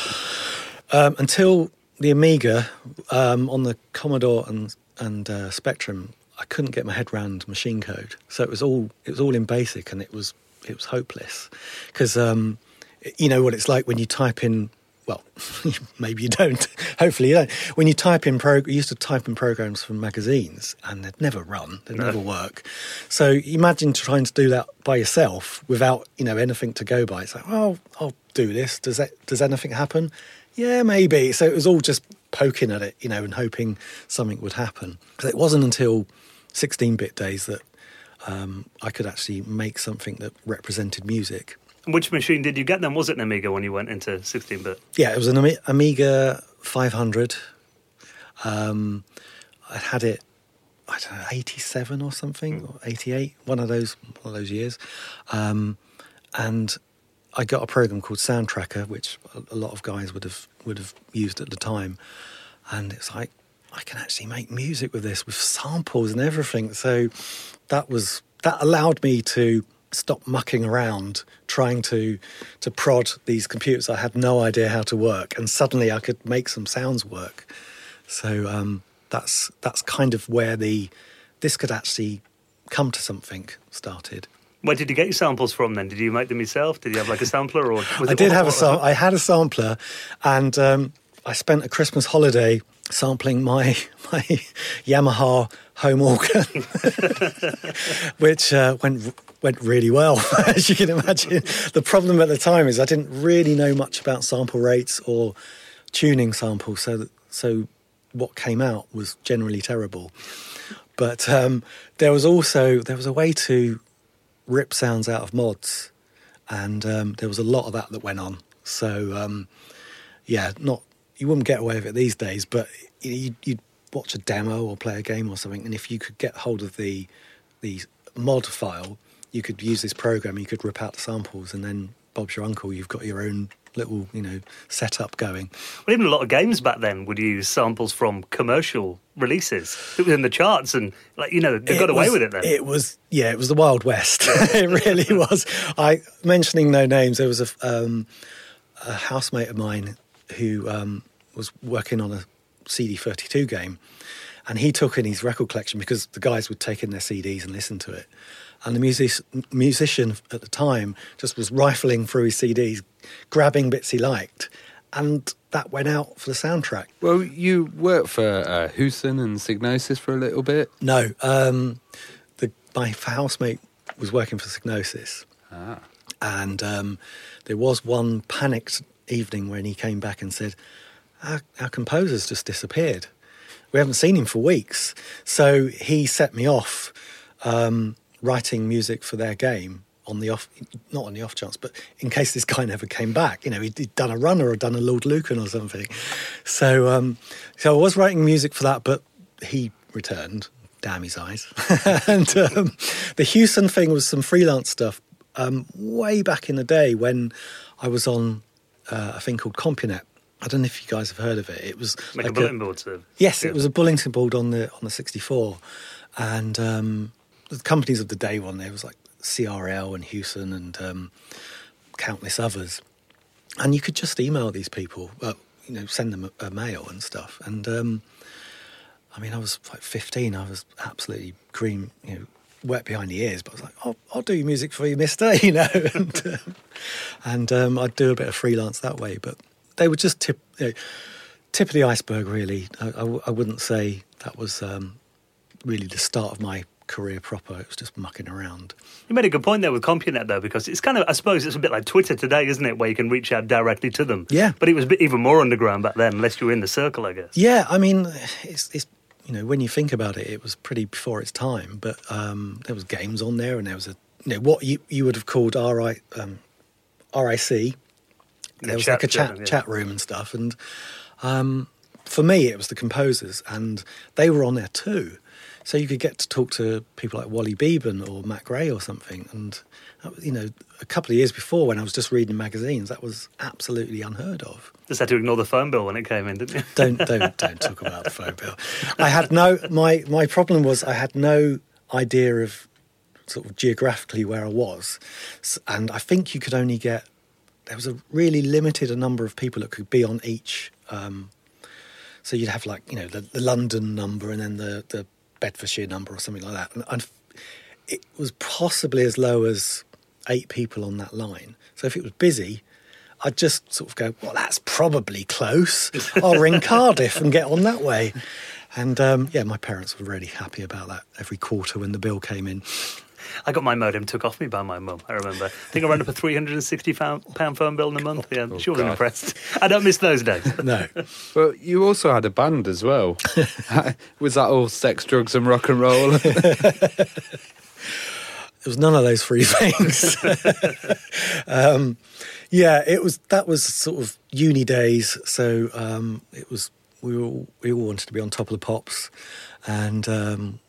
Speaker 4: Um, until the Amiga, um, on the Commodore and and uh, Spectrum, I couldn't get my head around machine code. So it was all it was all in BASIC, and it was it was hopeless, because um, you know what it's like when you type in. Well, maybe you don't. Hopefully you don't. When you type in, pro- you used to type in programs from magazines, and they'd never run, they'd no. never work. So imagine trying to do that by yourself without, you know, anything to go by. It's like, well, I'll do this. Does that? Does anything happen? Yeah, maybe. So it was all just poking at it, you know, and hoping something would happen. Because it wasn't until sixteen-bit days that um, I could actually make something that represented music.
Speaker 2: Which machine did you get then? Was it an Amiga when you went into sixteen-bit?
Speaker 4: Yeah, it was an Amiga five hundred. Um, I had it, I don't know, eighty-seven or something, mm. or eighty-eight, one of those one of those years. Um, and I got a program called Soundtracker, which a lot of guys would have would have used at the time. And it's like, I can actually make music with this, with samples and everything. So that was that allowed me to stop mucking around trying to to prod these computers I had no idea how to work, and suddenly I could make some sounds work. So um, that's that's kind of where the this could actually come to something started.
Speaker 2: Where did you get your samples from then? Did you make them yourself? Did you have like a sampler? Or was
Speaker 4: I
Speaker 2: it
Speaker 4: did
Speaker 2: all,
Speaker 4: have a
Speaker 2: sam-
Speaker 4: sam- I had a sampler, and um, I spent a Christmas holiday sampling my my Yamaha home organ, which uh, went went really well, as you can imagine. The problem at the time is I didn't really know much about sample rates or tuning samples, so that, so what came out was generally terrible. But um, there was also there was a way to rip sounds out of mods, and um, there was a lot of that that went on. So um, yeah, not you wouldn't get away with it these days, but you'd, you'd watch a demo or play a game or something, and if you could get hold of the the mod file, you could use this program. You could rip out the samples, and then Bob's your uncle. You've got your own little, you know, setup going.
Speaker 2: Well, even a lot of games back then would use samples from commercial releases. It was in the charts, and like you know, they got
Speaker 4: It
Speaker 2: away
Speaker 4: was-
Speaker 2: with it then.
Speaker 4: It was, yeah, it was the Wild West. It really was. I mentioning no names. There was a, um, a housemate of mine who um, was working on a C D thirty-two game, and he took in his record collection because the guys would take in their C Ds and listen to it. And the music, musician at the time just was rifling through his C Ds, grabbing bits he liked, and that went out for the soundtrack.
Speaker 3: Well, you worked for uh, Hewson and Signosis for a little bit.
Speaker 4: No, um, the, my housemate was working for Signosis.
Speaker 3: Ah.
Speaker 4: And um, there was one panicked evening when he came back and said, our, our composer's just disappeared. We haven't seen him for weeks. So he set me off um, writing music for their game on the off, not on the off chance, but in case this guy never came back. You know, he'd, he'd done a runner or done a Lord Lucan or something. So, um, so I was writing music for that, but he returned. Damn his eyes. And um, the Hewson thing was some freelance stuff. Um, way back in the day when I was on uh, a thing called CompuNet. I don't know if you guys have heard of it. It was
Speaker 2: Like,
Speaker 4: like
Speaker 2: a bulletin board service.
Speaker 4: Yes,
Speaker 2: Yeah.
Speaker 4: it was a bulletin board on the on the sixty-four, and um, the companies of the day were on there. It was like C R L and Hewson and um, countless others, and you could just email these people, uh, you know, send them a, a mail and stuff. And um, I mean, I was like fifteen. I was absolutely green, you know, wet behind the ears. But I was like, "I'll, I'll do your music for you, Mister," you know, and um, and um, I'd do a bit of freelance that way. But they were just tip, you know, tip of the iceberg, really. I, I, I wouldn't say that was um, really the start of my career proper. It was just mucking around.
Speaker 2: You made a good point there with CompuNet, though, because it's kind of, I suppose it's a bit like Twitter today, isn't it, where you can reach out directly to them.
Speaker 4: Yeah.
Speaker 2: But it was a bit even more underground back then, unless you were in the circle, I guess.
Speaker 4: Yeah, I mean, it's, it's you know, when you think about it, it was pretty before its time. But um, there was games on there, and there was a you know what you you would have called R I um, R I C. There was
Speaker 2: chat
Speaker 4: like a chat
Speaker 2: room, yeah.
Speaker 4: chat room and stuff, and um, for me, it was the composers, and they were on there too. So you could get to talk to people like Wally Beeban or Matt Gray or something. And, uh, you know, a couple of years before when I was just reading magazines, that was absolutely unheard of.
Speaker 2: Just had to ignore the phone bill when it came in, didn't you?
Speaker 4: Don't don't don't talk about the phone bill. I had no my my problem was I had no idea of sort of geographically where I was, S- and I think you could only get there was a really limited a number of people that could be on each. Um, so you'd have like you know the, the London number and then the the Bedfordshire number or something like that, and, and it was possibly as low as eight people on that line. So if it was busy, I'd just sort of go, well, that's probably close. I'll ring Cardiff and get on that way. And um, yeah, my parents were really happy about that every quarter when the bill came in.
Speaker 2: I got my modem took off me by my mum, I remember. I think I ran up a three hundred sixty pound phone bill in a month. Yeah,
Speaker 3: Oh,
Speaker 2: she wasn't
Speaker 3: God.
Speaker 2: impressed. I don't miss those days.
Speaker 4: No.
Speaker 3: Well, you also had a band as well. Was that all sex, drugs and rock and roll?
Speaker 4: It was none of those three things. um, yeah, it was. That was sort of uni days. So um, it was. We all we all wanted to be on top of the pops, and um,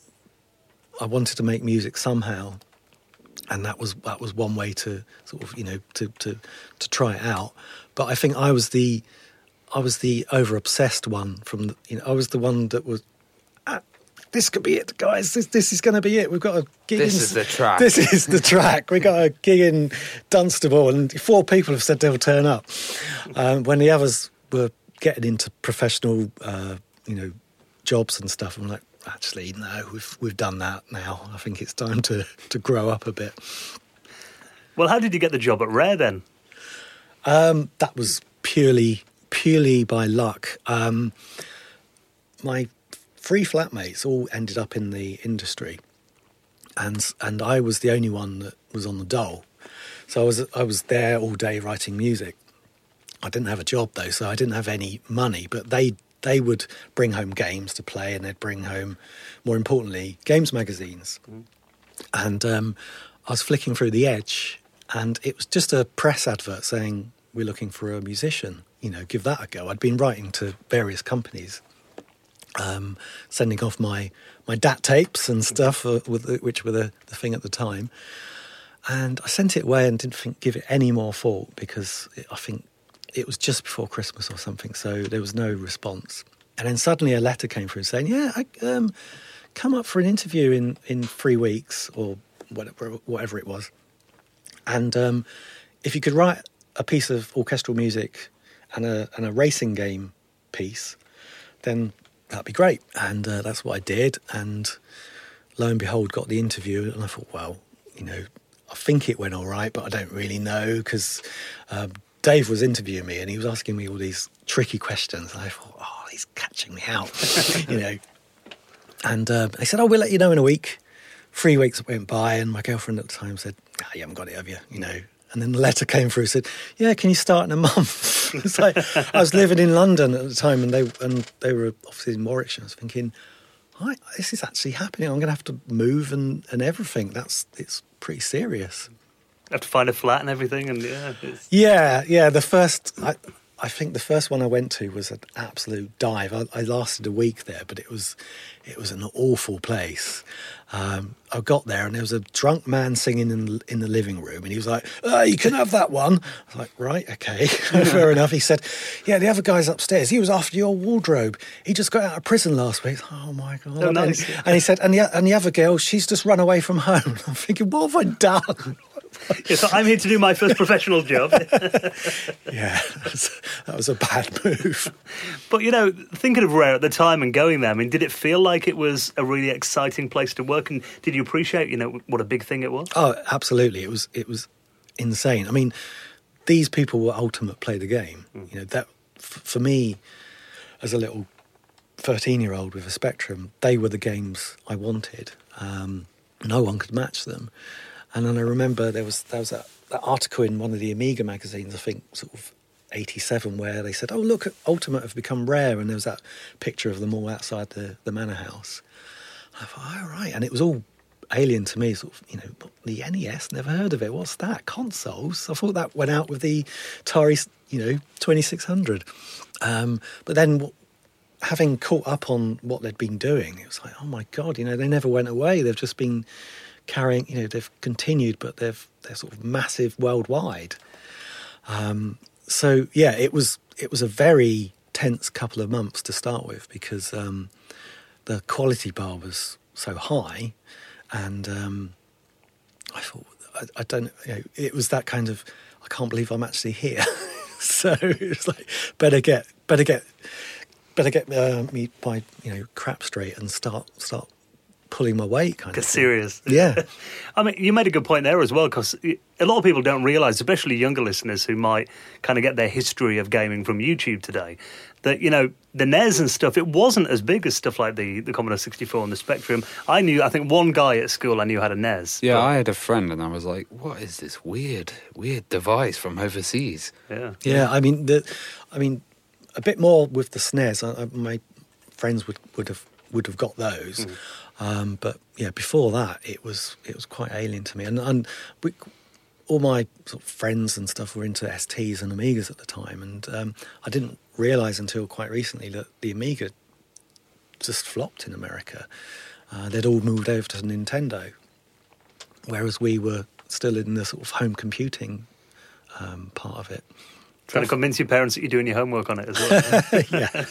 Speaker 4: I wanted to make music somehow, and that was that was one way to sort of you know to to to try it out. But I think I was the I was the over obsessed one from the, you know I was the one that was. "Ah, this could be it, guys. This this is going to be it. We've got a gig.
Speaker 3: This
Speaker 4: in,
Speaker 3: is the track.
Speaker 4: This is the track. We got a gig in Dunstable, and four people have said they'll turn up. Um, when the others were getting into professional, uh, you know, jobs and stuff, I'm like, actually, no, we've we've done that now. I think it's time to to grow up a bit.
Speaker 2: Well, how did you get the job at Rare then?
Speaker 4: Um, that was purely purely by luck. Um, my three flatmates all ended up in the industry, and and I was the only one that was on the dole. So I was I was there all day writing music. I didn't have a job though, so I didn't have any money. But they they would bring home games to play, and they'd bring home, more importantly, games magazines. Mm. And um, I was flicking through The Edge, and it was just a press advert saying, we're looking for a musician, you know, give that a go. I'd been writing to various companies. um, sending off my my D A T tapes and stuff, uh, with the, which were the, the thing at the time. And I sent it away and didn't think, give it any more thought because it, I think it was just before Christmas or something, so there was no response. And then suddenly a letter came through saying, yeah, I, um, come up for an interview in, in three weeks or whatever, whatever it was. And um, if you could write a piece of orchestral music and a, and a racing game piece, then that'd be great. And uh, that's what I did. And lo and behold, got the interview. And I thought, well, you know, I think it went all right, but I don't really know because um, Dave was interviewing me and he was asking me all these tricky questions. And I thought, oh, he's catching me out, you know. And uh, they said, oh, we'll let you know in a week. Three weeks went by and my girlfriend at the time said, ah, you haven't got it, have you? You know. And then the letter came through, said, yeah, can you start in a month? It's like, I was living in London at the time and they and they were obviously in Warwickshire. I was thinking, right, this is actually happening. I'm going to have to move and, and everything. That's it's pretty serious.
Speaker 2: Have to find a flat and everything, and yeah. It's...
Speaker 4: Yeah, yeah. The first, I, I think the first one I went to was an absolute dive. I, I lasted a week there, but it was, it was an awful place. Um, I got there and there was a drunk man singing in, in the living room, and he was like, oh, "You can have that one." I was like, "Right, okay, fair enough." He said, "Yeah, the other guy's upstairs. He was after your wardrobe. He just got out of prison last week." Oh my god!
Speaker 2: Oh, nice.
Speaker 4: and, and he said, "And the and the other girl, she's just run away from home." I'm thinking, what have I done?
Speaker 2: Yeah, so I'm here to do my first professional job.
Speaker 4: Yeah, that was, that was a bad move.
Speaker 2: But, you know, thinking of Rare at the time and going there, I mean, did it feel like it was a really exciting place to work? And did you appreciate, you know, what a big thing it was?
Speaker 4: Oh, absolutely. It was it was insane. I mean, these people were ultimate play the game. Mm. You know, that f- for me, as a little thirteen-year-old with a Spectrum, they were the games I wanted. Um, no one could match them. And then I remember there was there was that, that article in one of the Amiga magazines, I think, sort of eighty-seven, where they said, "Oh, look, Ultimate have become Rare," and there was that picture of them all outside the, the manor house. I thought, oh, right, and it was all alien to me, sort of, you know, the N E S, never heard of it. What's that? Consoles? I thought that went out with the Atari, you know, twenty-six hundred. Um, but then having caught up on what they'd been doing, it was like, oh my God, you know, they never went away. They've just been carrying, you know, they've continued, but they've they're sort of massive worldwide. Um, so yeah, it was it was a very tense couple of months to start with because um, the quality bar was so high, and um, I thought I, I don't, you know, it was that kind of I can't believe I'm actually here. So it was like better get better get better get uh, me my you know crap straight and start start. pulling my weight kind
Speaker 2: Get
Speaker 4: of
Speaker 2: serious.
Speaker 4: Yeah.
Speaker 2: I mean, you made a good point there as well, because a lot of people don't realise, especially younger listeners who might kind of get their history of gaming from YouTube today, that, you know, the N E S and stuff, it wasn't as big as stuff like the, the Commodore sixty-four and the Spectrum. I knew, I think one guy at school I knew had a N E S.
Speaker 3: Yeah,
Speaker 2: but...
Speaker 3: I had a friend and I was like, what is this weird, weird device from overseas?
Speaker 2: Yeah.
Speaker 4: Yeah, I mean, the, I mean, a bit more with the S N E S. I, I, my friends would, would have would have got those. Mm. Um, but yeah, before that, it was it was quite alien to me, and, and we, all my sort of friends and stuff were into S Ts and Amigas at the time, and um, I didn't realise until quite recently that the Amiga just flopped in America. Uh, they'd all moved over to Nintendo, whereas we were still in the sort of home computing um, part of it.
Speaker 2: Trying to convince your parents that you're doing your homework on it as well.
Speaker 4: Yeah.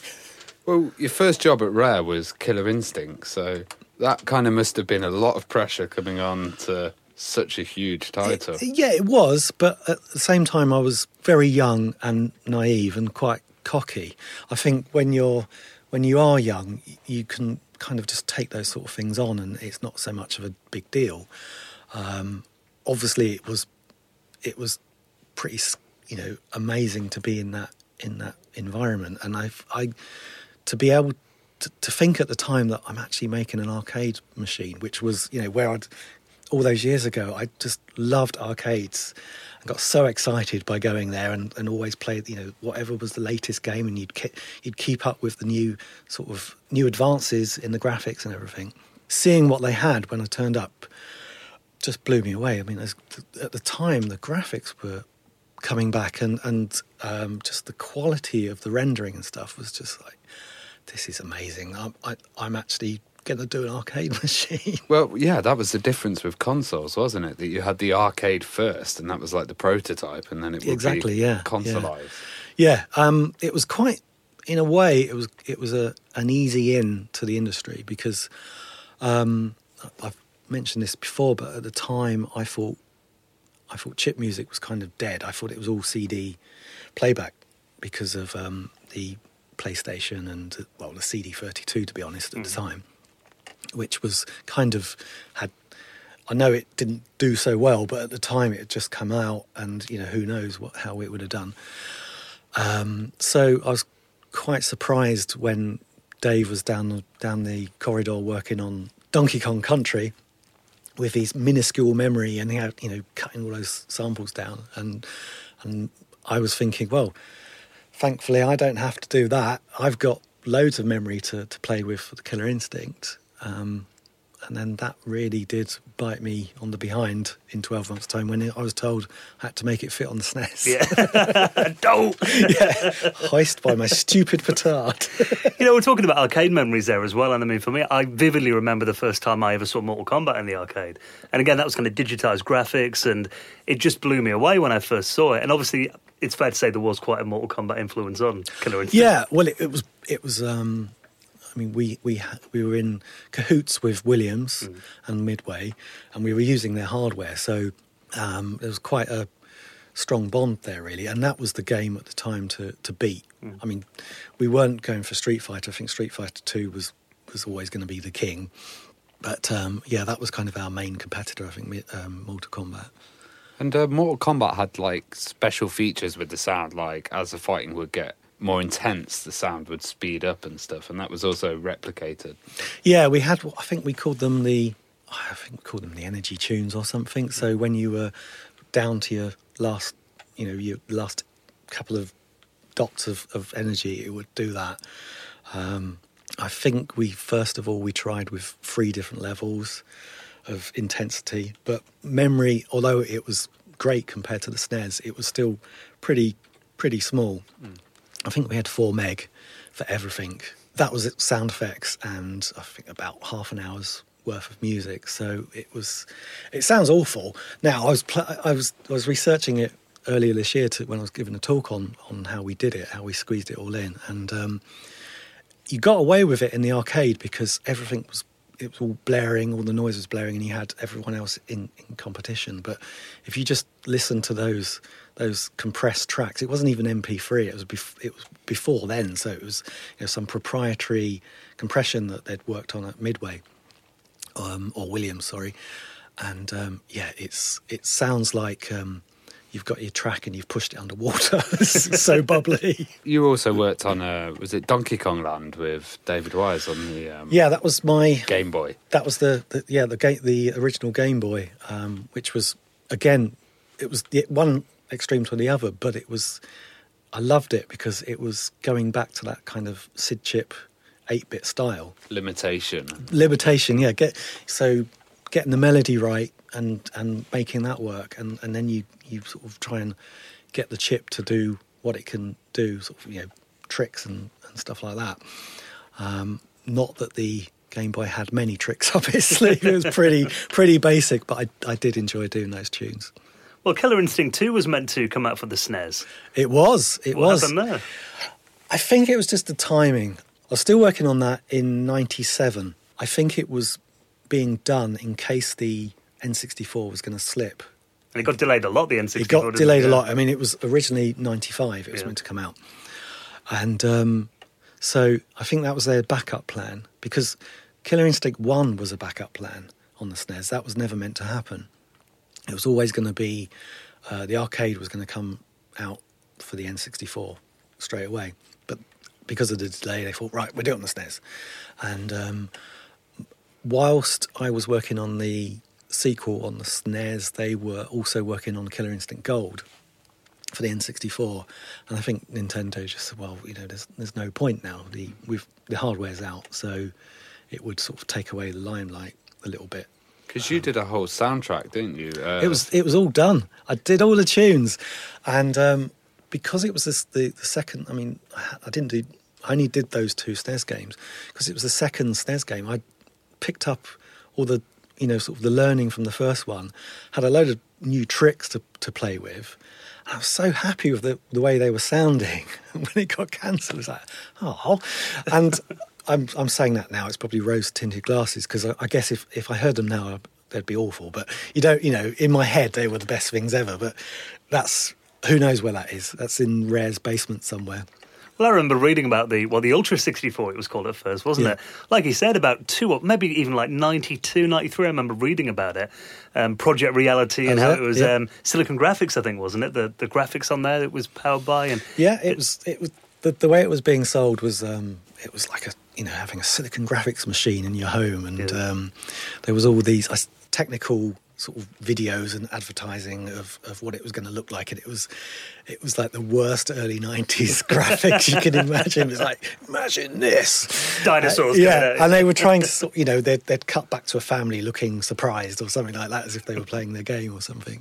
Speaker 3: Well, your first job at Rare was Killer Instinct, so that kind of must have been a lot of pressure coming on to such a huge title.
Speaker 4: It, yeah, it was, but at the same time I was very young and naive and quite cocky. I think when you're when you are young, you can kind of just take those sort of things on and it's not so much of a big deal. Um, obviously it was it was pretty, you know, amazing to be in that in that environment, and I I to be able to, to think at the time that I'm actually making an arcade machine, which was, you know, where I'd, all those years ago, I just loved arcades and got so excited by going there and, and always played, you know, whatever was the latest game, and you'd, ke- you'd keep up with the new sort of new advances in the graphics and everything. Seeing what they had when I turned up just blew me away. I mean, as, at the time, the graphics were coming back and, and um, just the quality of the rendering and stuff was just like this is amazing. I'm, I, I'm actually going to do an arcade machine.
Speaker 3: Well, yeah, that was the difference with consoles, wasn't it? That you had the arcade first, and that was like the prototype, and then it would
Speaker 4: exactly,
Speaker 3: be
Speaker 4: yeah,
Speaker 3: consoleized.
Speaker 4: Yeah, yeah. Um, it was quite, in a way, it was it was a an easy in to the industry because um, I've mentioned this before, but at the time I thought I thought chip music was kind of dead. I thought it was all C D playback because of um, the PlayStation and, well, the C D thirty-two, to be honest, at mm. the time, which was kind of had, I know it didn't do so well, but at the time it had just come out and, you know, who knows what how it would have done. Um, so I was quite surprised when Dave was down the, down the corridor working on Donkey Kong Country with his minuscule memory, and he had, you know, cutting all those samples down. And and I was thinking, well, thankfully I don't have to do that. I've got loads of memory to, to play with for the Killer Instinct. Um, and then that really did bite me on the behind in twelve months' time when I was told I had to make it fit on the S N E S.
Speaker 2: Yeah. Don't!
Speaker 4: Yeah. Hoist by my stupid petard.
Speaker 2: You know, we're talking about arcade memories there as well. And I mean, for me, I vividly remember the first time I ever saw Mortal Kombat in the arcade. And again, that was kind of digitised graphics, and it just blew me away when I first saw it. And obviously, it's fair to say there was quite a Mortal Kombat influence on Killer Instinct.
Speaker 4: Yeah, well, it, it was... It was um, I mean, we we ha- we were in cahoots with Williams mm. and Midway, and we were using their hardware, so um, there was quite a strong bond there, really, and that was the game at the time to, to beat. Mm. I mean, we weren't going for Street Fighter. I think Street Fighter two was, was always going to be the king, but um, yeah, that was kind of our main competitor, I think, um, Mortal Kombat.
Speaker 3: And uh, Mortal Kombat had, like, special features with the sound, like, as the fighting would get more intense, the sound would speed up and stuff, and that was also replicated. Yeah,
Speaker 4: we had, I think we called them the, I think we called them the energy tunes or something. So when you were down to your last, you know, your last couple of dots of, of energy, it would do that. Um, I think we, first of all, we tried with three different levels of intensity, but memory, although it was great compared to the S N E S, it was still pretty, pretty small. Mm. I think we had four meg for everything. That was it, sound effects, and I think about half an hour's worth of music. So it was. It sounds awful. Now I was pl- I was I was researching it earlier this year to, when I was giving a talk on on how we did it, how we squeezed it all in, and um, you got away with it in the arcade because everything was. It was all blaring, all the noise was blaring, and you had everyone else in, in competition. But if you just listen to those those compressed tracks, it wasn't even M P three. It was bef- it was before then, so it was, you know, some proprietary compression that they'd worked on at Midway, um, or Williams, sorry. And um, yeah, it's it sounds like um, you've got your track and you've pushed it underwater. It's so bubbly.
Speaker 3: You also worked on, uh, was it Donkey Kong Land with David Wise on the um,
Speaker 4: yeah, that was my
Speaker 3: Game Boy.
Speaker 4: That was the, the yeah the ga- the original Game Boy, um, which was, again, it was the one extreme to the other, but it was, I loved it because it was going back to that kind of Sid Chip eight-bit style.
Speaker 3: Limitation.
Speaker 4: Limitation, yeah. Get so getting the melody right and and making that work, and, and then you, you sort of try and get the chip to do what it can do, sort of, you know, tricks and, and stuff like that. Um, not that the Game Boy had many tricks, obviously. It was pretty pretty basic, but I, I did enjoy doing those tunes.
Speaker 2: Well, Killer Instinct two was meant to come out for the S N E S.
Speaker 4: It was. It
Speaker 2: what
Speaker 4: was.
Speaker 2: What happened there?
Speaker 4: I think it was just the timing. I was still working on that in ninety-seven. I think it was being done in case the N sixty-four was going to slip.
Speaker 2: And it got delayed a lot, the N sixty-four.
Speaker 4: It got delayed it? a lot. I mean, it was originally ninety-five. It was yeah. meant to come out. And um, so I think that was their backup plan, because Killer Instinct one was a backup plan on the S N E S. That was never meant to happen. It was always going to be, uh, the arcade was going to come out for the N sixty-four straight away. But because of the delay, they thought, right, we're doing the S N E S. And um, whilst I was working on the sequel on the S N E S, they were also working on Killer Instinct Gold for the N sixty-four. And I think Nintendo just said, well, you know, there's there's no point now. The we've the hardware's out, so it would sort of take away the limelight a little bit.
Speaker 3: Because you did a whole soundtrack, didn't you? Uh,
Speaker 4: it was it was all done. I did all the tunes, and um, because it was this, the the second. I mean, I didn't do I only did those two S N E S games because it was the second S N E S game. I picked up all the, you know, sort of the learning from the first one, had a load of new tricks to, to play with. I was so happy with the, the way they were sounding. When it got cancelled, I was like, oh. And I'm I'm saying that now, it's probably rose-tinted glasses, because I, I guess if, if I heard them now, they'd be awful. But you don't, you know, in my head, they were the best things ever. But that's, who knows where that is? That's in Rare's basement somewhere.
Speaker 2: Well, I remember reading about the, well, the Ultra sixty-four it was called at first, wasn't
Speaker 4: Yeah.
Speaker 2: it? Like you said, about two, or maybe even like ninety-two, ninety-three, I remember reading about it. Um, Project Reality and
Speaker 4: Oh,
Speaker 2: how
Speaker 4: yeah,
Speaker 2: it was
Speaker 4: yeah.
Speaker 2: um, Silicon Graphics, I think, wasn't it? The the graphics on there it was powered by. And
Speaker 4: Yeah, it was. It was the, the way it was being sold was um, it was like a, you know, having a Silicon Graphics machine in your home, and
Speaker 2: Yeah.
Speaker 4: um, there was all these uh, technical sort of videos and advertising of, of what it was going to look like, and it was it was like the worst early nineties graphics you can imagine. It was like, imagine this,
Speaker 2: Dinosaurs
Speaker 4: Uh, yeah,
Speaker 2: coming out.
Speaker 4: and they were trying to, sort- you know, they'd, they'd cut back to a family looking surprised or something like that, as if they were playing their game or something.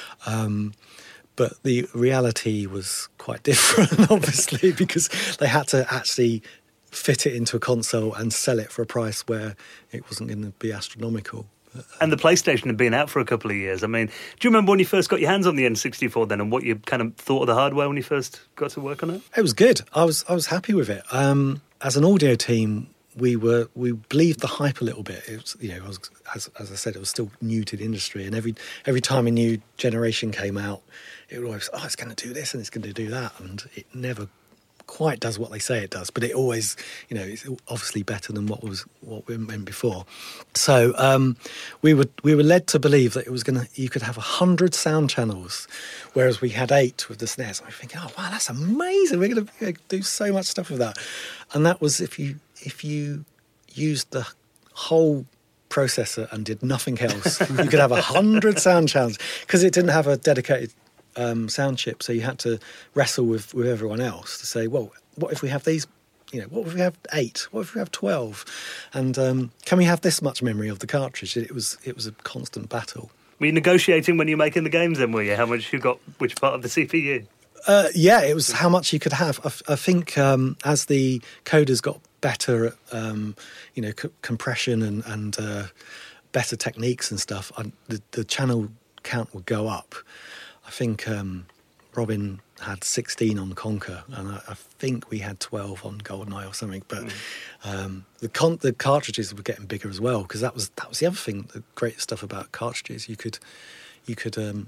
Speaker 4: Um, but the reality was quite different, obviously, because they had to actually fit it into a console and sell it for a price where it wasn't going to be astronomical.
Speaker 2: And the PlayStation had been out for a couple of years. I mean, do you remember when you first got your hands on the N sixty-four then, and what you kind of thought of the hardware when you first got to work on it?
Speaker 4: It was good. I was I was happy with it. Um, as an audio team, we were we believed the hype a little bit. It was, you know, I was, as as I said, it was still new to the industry, and every every time a new generation came out, it would always, oh, it's going to do this and it's going to do that, and it never quite does what they say it does, but it always, you know, it's obviously better than what was what we went before. So um, we were we were led to believe that it was going to, you could have a hundred sound channels, whereas we had eight with the S N E S. I was thinking, oh wow, that's amazing. We're going to do so much stuff with that, and that was if you if you used the whole processor and did nothing else, you could have a hundred sound channels, because it didn't have a dedicated Um, sound chip, so you had to wrestle with, with everyone else to say, well, what if we have these, you know, what if we have eight, what if we have twelve, and um, can we have this much memory of the cartridge? It was it was a constant battle.
Speaker 2: Were you negotiating when you were making the games then, were you? How much you got, which part of the C P U?
Speaker 4: Uh, yeah, it was how much you could have. I, f- I think um, as the coders got better at, um, you know, c- compression and, and uh, better techniques and stuff, I, the, the channel count would go up. I think um, Robin had sixteen on Conquer, and I, I think we had twelve on GoldenEye or something. But mm. um, the con- the cartridges were getting bigger as well, because that was that was the other thing. The great stuff about cartridges, you could you could. Um,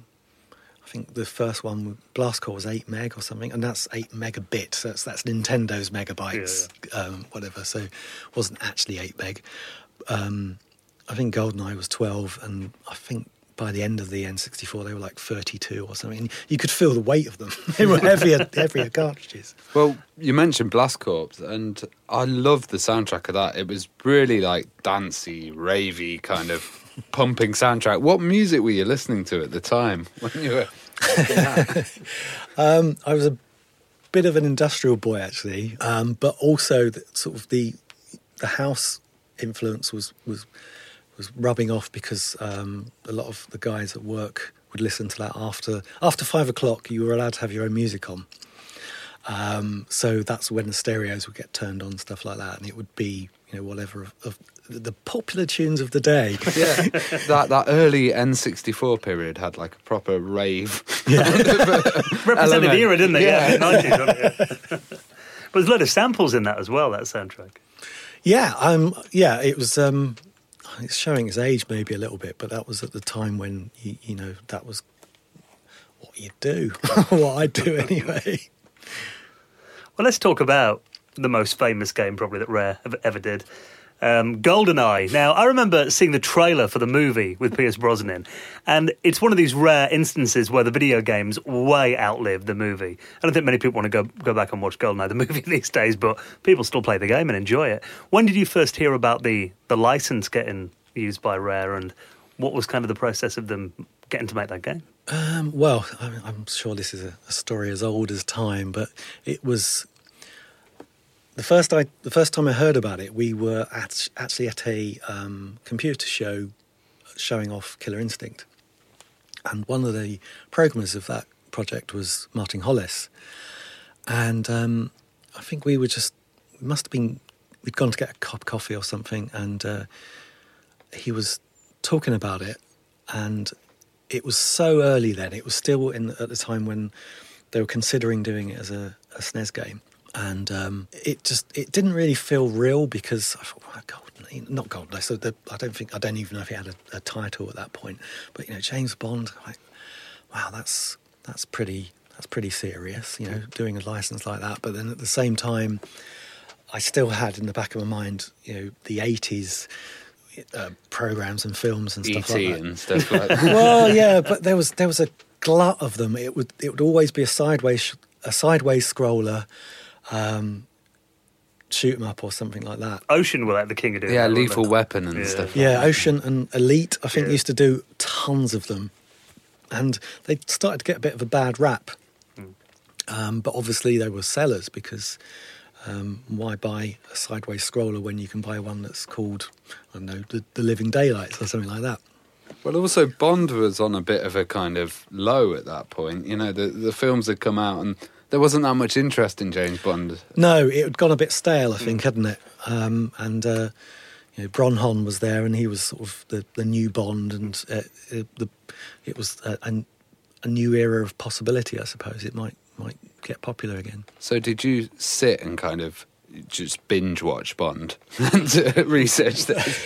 Speaker 4: I think the first one, Blastcore, was eight meg or something, and that's eight megabit. So that's, that's Nintendo's megabytes, yeah, yeah. Um, whatever. So it wasn't actually eight meg. Um, I think GoldenEye was twelve, and I think by the end of the N sixty-four, they were like thirty-two or something. You could feel the weight of them. They were heavier, heavier cartridges.
Speaker 3: Well, you mentioned Blast Corps, and I loved the soundtrack of that. It was really like dancey, ravey kind of pumping soundtrack. What music were you listening to at the time when you were?
Speaker 4: um, I was a bit of an industrial boy, actually, um, but also the, sort of the the house influence was was. was rubbing off, because um, a lot of the guys at work would listen to that after after five o'clock. You were allowed to have your own music on, um, so that's when the stereos would get turned on, stuff like that, and it would be, you know, whatever of, of the popular tunes of the day.
Speaker 3: Yeah, that that early N sixty-four period had like a proper rave.
Speaker 2: Yeah. Represented the era, didn't they? Yeah, yeah. nineties. But there's a lot of samples in that as well. That soundtrack.
Speaker 4: Yeah, um, yeah, it was. Um, It's showing its age maybe a little bit, but that was at the time when, you, you know, that was what you do, what I do anyway.
Speaker 2: Well, let's talk about the most famous game probably that Rare ever did, um, GoldenEye. Now, I remember seeing the trailer for the movie with Pierce Brosnan, and it's one of these rare instances where the video games way outlived the movie. I don't think many people want to go, go back and watch GoldenEye, the movie these days, but people still play the game and enjoy it. When did you first hear about the, the license getting used by Rare, and what was kind of the process of them getting to make that game?
Speaker 4: Um, well, I'm, I'm sure this is a, a story as old as time, but it was... The first I, the first time I heard about it, we were at, actually at a um, computer show showing off Killer Instinct. And one of the programmers of that project was Martin Hollis. And um, I think we were just it must have been, we'd gone to get a cup of coffee or something, and uh, he was talking about it, and it was so early then. It was still in at the time when they were considering doing it as a, a S N E S game, and um, it just it didn't really feel real because I thought, oh, God, not Goldeneye. So the, I don't think I don't even know if he had a, a title at that point. But you know, James Bond. Like, wow, that's that's pretty that's pretty serious. You know, doing a license like that. But then at the same time, I still had in the back of my mind, you know, the eighties. Uh, programs and films and stuff
Speaker 3: E T
Speaker 4: like that.
Speaker 3: and stuff like that.
Speaker 4: Well, yeah, but there was there was a glut of them. It would it would always be a sideways a sideways scroller, um, shoot 'em up or something like that.
Speaker 2: Ocean were like the king of doing
Speaker 3: Yeah,
Speaker 2: that, weren't
Speaker 3: Lethal
Speaker 2: they?
Speaker 3: Weapon and
Speaker 2: Yeah.
Speaker 3: stuff.
Speaker 4: Yeah,
Speaker 3: like
Speaker 4: Ocean and Elite, I think,
Speaker 2: Yeah.
Speaker 4: used to do tons of them, and they started to get a bit of a bad rap. Um, but obviously they were sellers because. Um, why buy a sideways scroller when you can buy one that's called, I don't know, the, the Living Daylights or something like that?
Speaker 3: Well, also Bond was on a bit of a kind of low at that point. You know, the the films had come out and there wasn't that much interest in James Bond.
Speaker 4: No, it had gone a bit stale, I think, hadn't it? Um, and uh, you know, Bronholm was there, and he was sort of the, the new Bond, and uh, it, the, it was a, a, a new era of possibility, I suppose. It might might get popular again.
Speaker 3: So did you sit and kind of just binge watch Bond and research this?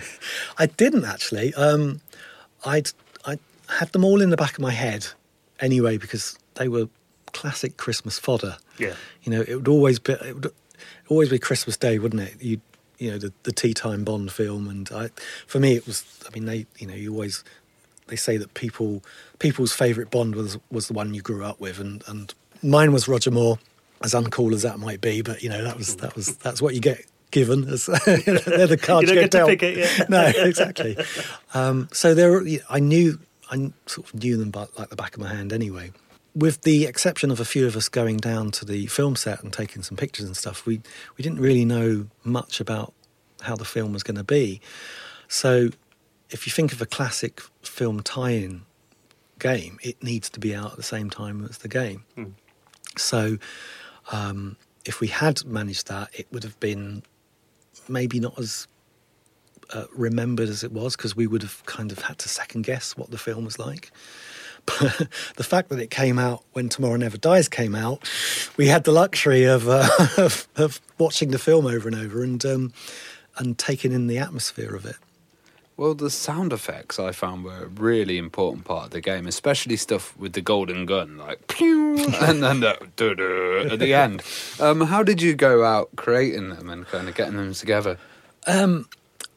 Speaker 4: I didn't actually. Um, I'd I had them all in the back of my head anyway because they were classic Christmas fodder.
Speaker 2: Yeah.
Speaker 4: You know, it would always be it would always be Christmas Day, wouldn't it? You you know the, the tea time Bond film, and I, for me it was. I mean, they you know you always they say that people people's favourite Bond was was the one you grew up with, and and mine was Roger Moore, as uncool as that might be, but you know that was that was that's what you get given. As they're the cards
Speaker 2: You don't
Speaker 4: you
Speaker 2: get to
Speaker 4: dealt.
Speaker 2: pick it, yeah.
Speaker 4: No, exactly. Um, so there, were- I knew I sort of knew them by, like the back of my hand anyway. With the exception of a few of us going down to the film set and taking some pictures and stuff, we we didn't really know much about how the film was going to be. So if you think of a classic film tie-in game, it needs to be out at the same time as the game.
Speaker 2: Mm.
Speaker 4: So um, if we had managed that, it would have been maybe not as uh, remembered as it was, because we would have kind of had to second guess what the film was like. But the fact that it came out when Tomorrow Never Dies came out, we had the luxury of uh, of, of watching the film over and over and um, and taking in the atmosphere of it.
Speaker 3: Well, the sound effects I found were a really important part of the game, especially stuff with the golden gun, like pew, and then the doo-doo at the end. Um, how did you go out creating them and kind of getting them together?
Speaker 4: Um,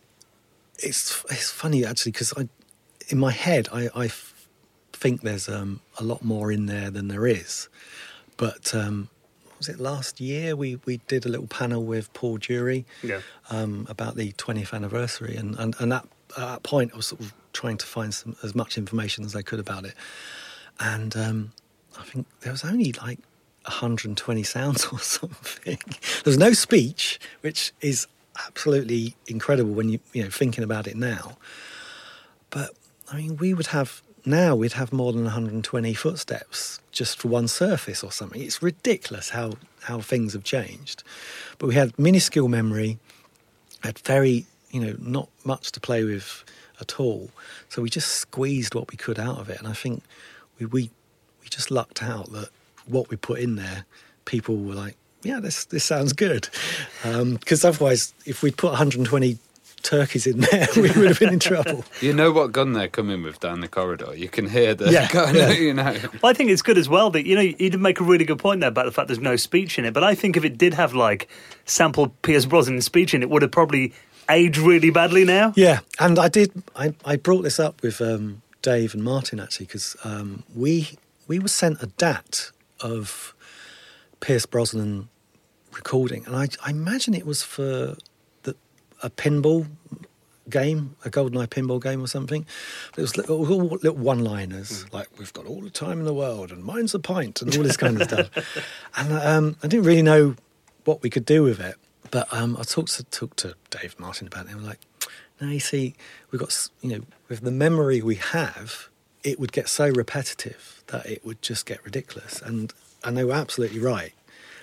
Speaker 4: it's it's funny actually because I, in my head, I, I f- think there's um, a lot more in there than there is. But um, was it last year we, we did a little panel with Paul Jury
Speaker 2: Yeah.
Speaker 4: um, about the twentieth anniversary, and and, and that, at that point I was sort of trying to find some as much information as I could about it, and um, I think there was only like one hundred twenty sounds or something. There's no speech, which is absolutely incredible when you you know thinking about it now. But I mean, we would have now we'd have more than one hundred twenty footsteps just for one surface or something. It's ridiculous how how things have changed. But we had minuscule memory, had very you know not much to play with at all. So we just squeezed what we could out of it, and I think we we we just lucked out that what we put in there, people were like, yeah, this this sounds good. Because um, otherwise, if we'd put one hundred twenty turkeys in there, we would have been in trouble.
Speaker 3: You know what gun they're coming with down the corridor. You can hear the
Speaker 4: Yeah,
Speaker 3: gun,
Speaker 4: yeah.
Speaker 3: you know.
Speaker 2: Well, I think it's good as well that, you know, you did make a really good point there about the fact there's no speech in it. But I think if it did have, like, sample Pierce Brosnan speech in it, would have probably aged really badly now.
Speaker 4: Yeah, and I did. I, I brought this up with um, Dave and Martin actually because um, we we were sent a D A T of Pierce Brosnan recording, and I, I imagine it was for the, a pinball game, a GoldenEye pinball game or something. But it was little, little one-liners mm. like "We've got all the time in the world," and "Mine's a pint," and all this kind of stuff. And um, I didn't really know what we could do with it. But um, I talked to, talked to Dave and Martin about it, and they were like, no, you see, we've got, you know, with the memory we have, it would get so repetitive that it would just get ridiculous. And, and they were absolutely right.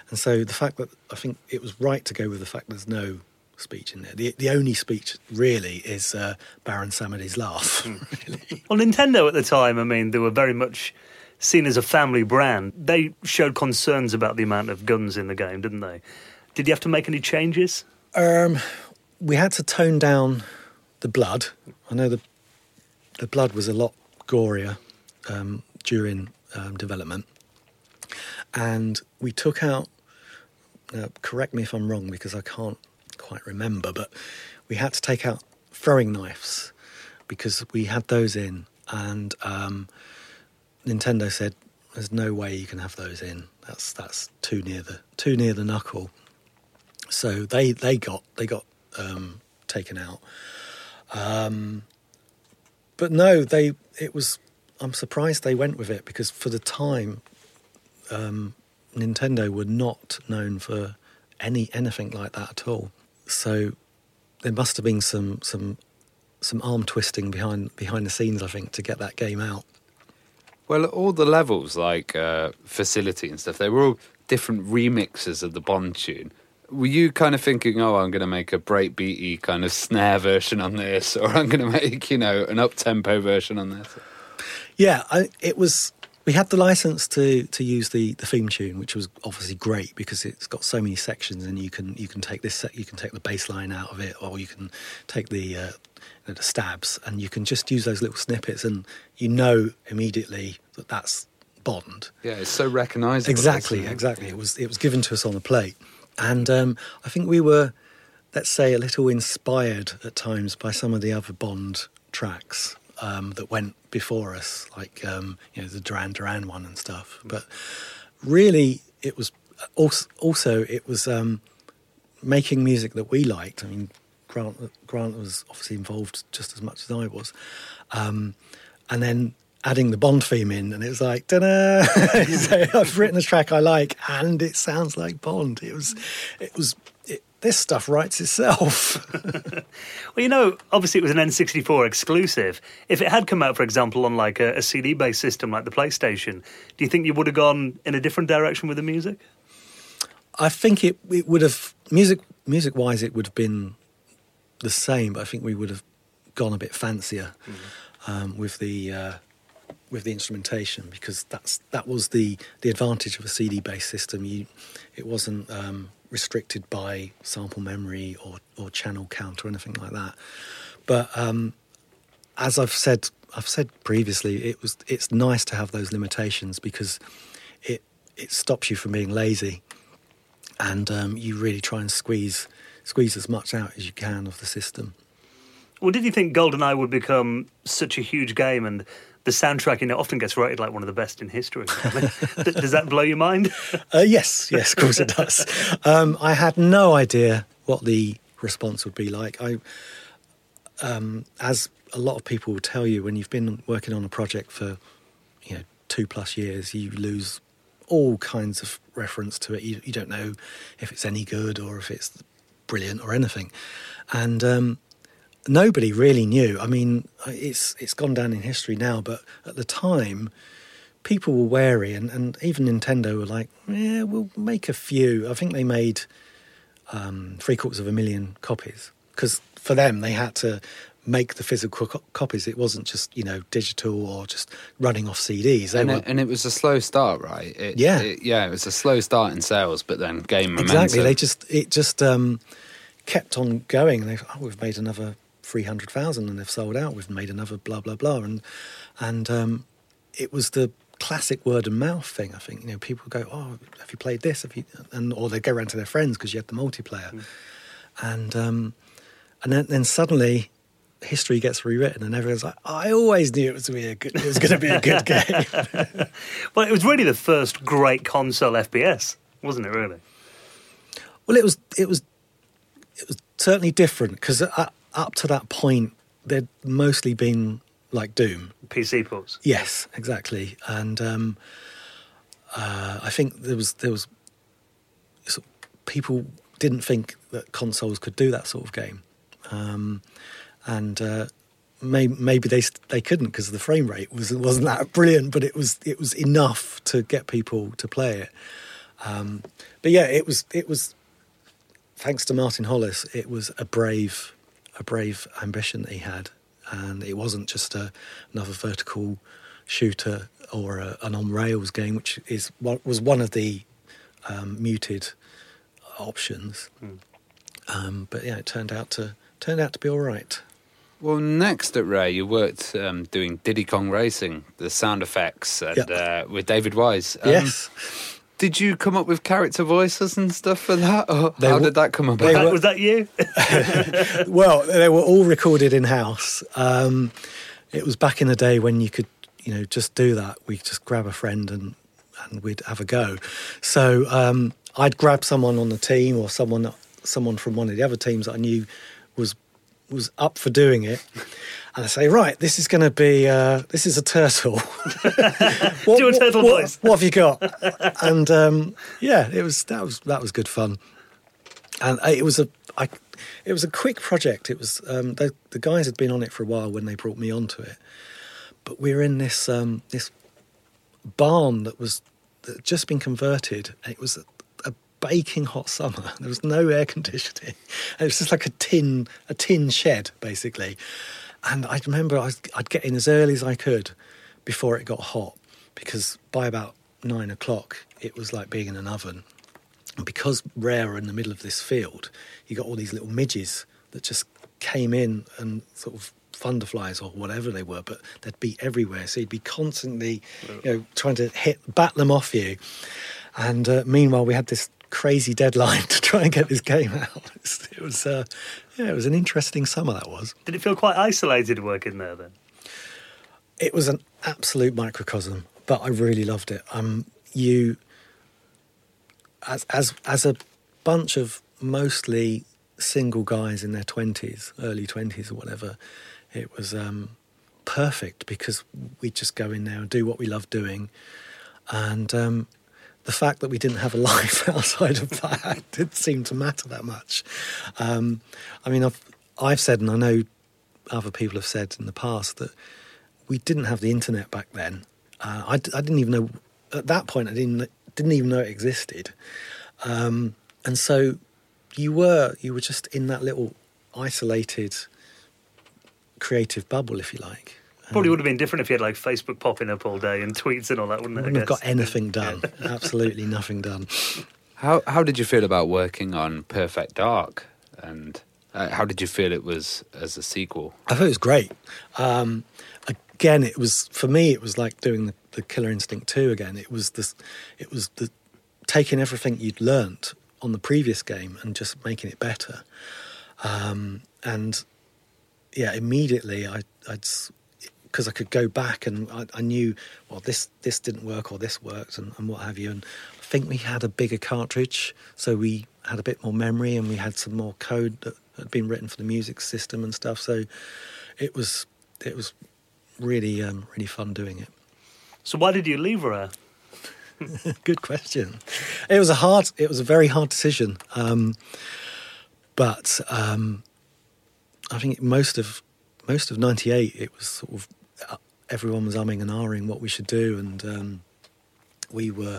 Speaker 4: And so the fact that I think it was right to go with the fact there's no speech in there. The the only speech really is uh, Baron Samedi's laugh. Really.
Speaker 2: Well, Nintendo at the time, I mean, they were very much seen as a family brand. They showed concerns about the amount of guns in the game, didn't they? Did you have to make any changes?
Speaker 4: Um, we had to tone down the blood. I know the the blood was a lot gorier um, during um, development, and we took out. Uh, correct me if I'm wrong because I can't quite remember, but we had to take out throwing knives because we had those in, and um, Nintendo said, "There's no way you can have those in. That's that's too near the too near the knuckle." So they they got they got um, taken out. Um, but no, they it was. I'm surprised they went with it because for the time, um, Nintendo were not known for any anything like that at all. So there must have been some some some arm twisting behind behind the scenes, I think, to get that game out.
Speaker 3: Well, all the levels, like uh, Facility and stuff, they were all different remixes of the Bond tune. Were you kind of thinking, oh, I'm going to make a breakbeaty kind of snare version on this, or I'm going to make, you know, an up-tempo version on this?
Speaker 4: Yeah, I, it was... We had the license to, to use the, the theme tune, which was obviously great because it's got so many sections, and you can you can take this you can take the bass line out of it, or you can take the uh, you know, the stabs, and you can just use those little snippets, and you know immediately that that's Bond.
Speaker 3: Yeah, it's so recognisable.
Speaker 4: Exactly,
Speaker 3: isn't it?
Speaker 4: exactly. It was it was given to us on a plate, and um, I think we were, let's say, a little inspired at times by some of the other Bond tracks. Um, that went before us, like um, you know the Duran Duran one and stuff. But really, it was also, also it was um, making music that we liked. I mean, Grant Grant was obviously involved just as much as I was, um, and then adding the Bond theme in, and it was like, ta-da! So I've written a track I like, and it sounds like Bond. It was, it was. It, this stuff writes itself.
Speaker 2: Well, you know, obviously it was an N sixty-four exclusive. If it had come out, for example, on like a, a C D-based system like the PlayStation, do you think you would have gone in a different direction with the music?
Speaker 4: I think it, it would have, music, music-wise, it would have been the same, but I think we would have gone a bit fancier mm-hmm. um, with the uh, with the instrumentation, because that's that was the, the advantage of a C D-based system. You, it wasn't... Um, restricted by sample memory or, or channel count or anything like that. But um, as I've said, I've said previously, it was it's nice to have those limitations because it it stops you from being lazy, and um, you really try and squeeze squeeze as much out as you can of the system.
Speaker 2: Well, did you think GoldenEye would become such a huge game, and the soundtrack, you know, often gets rated like one of the best in history? Does that blow your mind?
Speaker 4: Uh, yes, yes, of course it does. Um, I had no idea what the response would be like. I, um, as a lot of people will tell you, when you've been working on a project for, you know, two plus years, you lose all kinds of reference to it. You, you don't know if it's any good or if it's brilliant or anything. And um, nobody really knew. I mean, it's it's gone down in history now, but at the time, people were wary, and, and even Nintendo were like, yeah, we'll make a few. I think they made um, three quarters of a million copies, because for them, they had to make the physical co- copies. It wasn't just, you know, digital or just running off C Ds. They
Speaker 3: and,
Speaker 4: were,
Speaker 3: it, and it was a slow start, right? It,
Speaker 4: yeah.
Speaker 3: It, yeah, it was a slow start in sales, but then gained momentum.
Speaker 4: Exactly. They just, it just um, kept on going. And they oh, we've made another three hundred thousand and they've sold out. We've made another blah, blah, blah. And, and um, it was the classic word of mouth thing, I think. You know, people go, oh, have you played this? Have you? And or they go around to their friends because you had the multiplayer. Mm. And um, and then, then suddenly history gets rewritten and everyone's like, oh, I always knew it was, be a good, it was going to be a good game.
Speaker 2: Well, it was really the first great console F P S, wasn't it, really?
Speaker 4: Well, it was it was, it was certainly different, because up to that point, there'd mostly been like Doom.
Speaker 2: P C ports.
Speaker 4: Yes, exactly. And um, uh, I think there was there was sort of, people didn't think that consoles could do that sort of game, um, and uh, may, maybe they they couldn't because the frame rate was wasn't that brilliant, but it was it was enough to get people to play it. Um, but yeah, it was it was thanks to Martin Hollis. It was a brave a brave ambition that he had, and it wasn't just a, another vertical shooter or a, an on rails game, which is was one of the um, muted options. Mm. Um, but yeah, it turned out to turned out to be all right.
Speaker 3: Well, next at Rare, you worked um, doing Diddy Kong Racing, the sound effects, and yep. uh, with David Wise. Um,
Speaker 4: yes.
Speaker 3: Did you come up with character voices and stuff for that? Or
Speaker 4: they
Speaker 3: how
Speaker 4: were,
Speaker 3: did that come about?
Speaker 2: Were, was that you?
Speaker 4: Well, they were all recorded in-house. Um, it was back in the day when you could, you know, just do that. We just grab a friend and, and we'd have a go. So um, I'd grab someone on the team or someone someone from one of the other teams that I knew was was up for doing it, and I say, right, this is going to be uh, this is a turtle. what,
Speaker 2: Do a turtle
Speaker 4: what,
Speaker 2: voice.
Speaker 4: What, what have you got? And um, yeah, it was that was that was good fun, and it was a I, it was a quick project. It was um, the, the guys had been on it for a while when they brought me onto it, but we were in this um, this barn that was that had just been converted. And it was baking hot summer. There was no air conditioning. It was just like a tin, a tin shed, basically. And I remember I'd, I'd get in as early as I could before it got hot, because by about nine o'clock, it was like being in an oven. And because Rare were in the middle of this field, you got all these little midges that just came in and sort of thunderflies or whatever they were, but they'd be everywhere. So you'd be constantly, you know, trying to hit, bat them off you. And uh, meanwhile, we had this crazy deadline to try and get this game out. It was, uh, yeah, it was an interesting summer, that was.
Speaker 2: Did it feel quite isolated working there then?
Speaker 4: It was an absolute microcosm, but I really loved it. Um, you, as as as a bunch of mostly single guys in their twenties, early twenties or whatever, it was um, perfect because we'd just go in there and do what we loved doing, and um, the fact that we didn't have a life outside of that didn't seem to matter that much. Um, I mean, I've, I've said, and I know other people have said in the past, that we didn't have the internet back then. Uh, I, I didn't even know, at that point, I didn't didn't even know it existed. Um, and so you were, you were just in that little isolated creative bubble, if you like.
Speaker 2: Probably would have been different if you had like Facebook popping up all day and tweets and all that, wouldn't it? I
Speaker 4: wouldn't have got anything done. Absolutely nothing done.
Speaker 3: How how did you feel about working on Perfect Dark, and uh, how did you feel it was as a sequel?
Speaker 4: I thought it was great. Um, again, it was for me. It was like doing the, the Killer Instinct two again. It was this. It was the taking everything you'd learnt on the previous game and just making it better. Um, and yeah, immediately I, I'd. because I could go back and I, I knew, well, this this didn't work or this worked and, and what have you. And I think we had a bigger cartridge, so we had a bit more memory and we had some more code that had been written for the music system and stuff. So it was it was really um, really fun doing it.
Speaker 2: So why did you leave Rare?
Speaker 4: Good question. It was a hard, it was a very hard decision, um, but um, I think most of most of ninety-eight, it was sort of uh, everyone was umming and ahhing what we should do, and um, we were.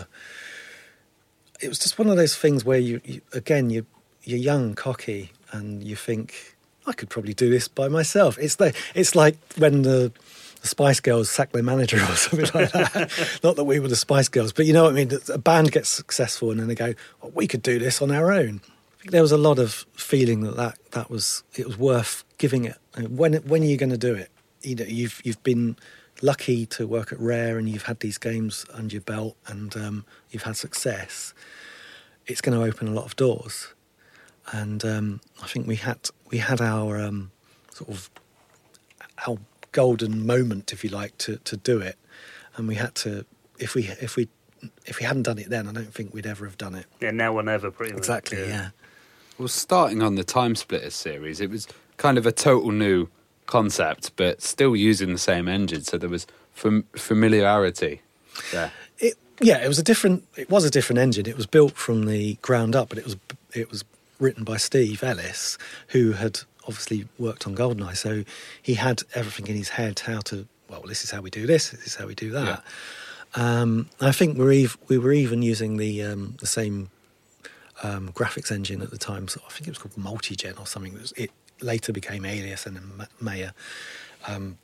Speaker 4: It was just one of those things where you, you again you you're young, cocky, and you think I could probably do this by myself. It's the it's like when the. The Spice Girls sacked their manager or something like that. Not that we were the Spice Girls, but you know what I mean? A band gets successful and then they go, oh, we could do this on our own. I think there was a lot of feeling that that, that was, it was worth giving it. When when are you going to do it? You know, you've, you've been lucky to work at Rare and you've had these games under your belt and um, you've had success. It's going to open a lot of doors. And um, I think we had, we had our um, sort of, our golden moment, if you like, to, to do it, and we had to. If we if we if we hadn't done it then, I don't think we'd ever have done it.
Speaker 2: Yeah, now or never, pretty much.
Speaker 4: Exactly. Yeah. yeah.
Speaker 3: Well, starting on the Time Splitters series, it was kind of a total new concept, but still using the same engine, so there was fam- familiarity there.
Speaker 4: It, yeah, it was a different. It was a different engine. It was built from the ground up, but it was it was written by Steve Ellis, who had obviously worked on GoldenEye, so he had everything in his head how to, well, this is how we do this, this is how we do that. Um, I think we're ev- we were even using the um, the same um, graphics engine at the time. So I think it was called Multigen or something. It, was, it later became Alias and then Ma- Maya. Um,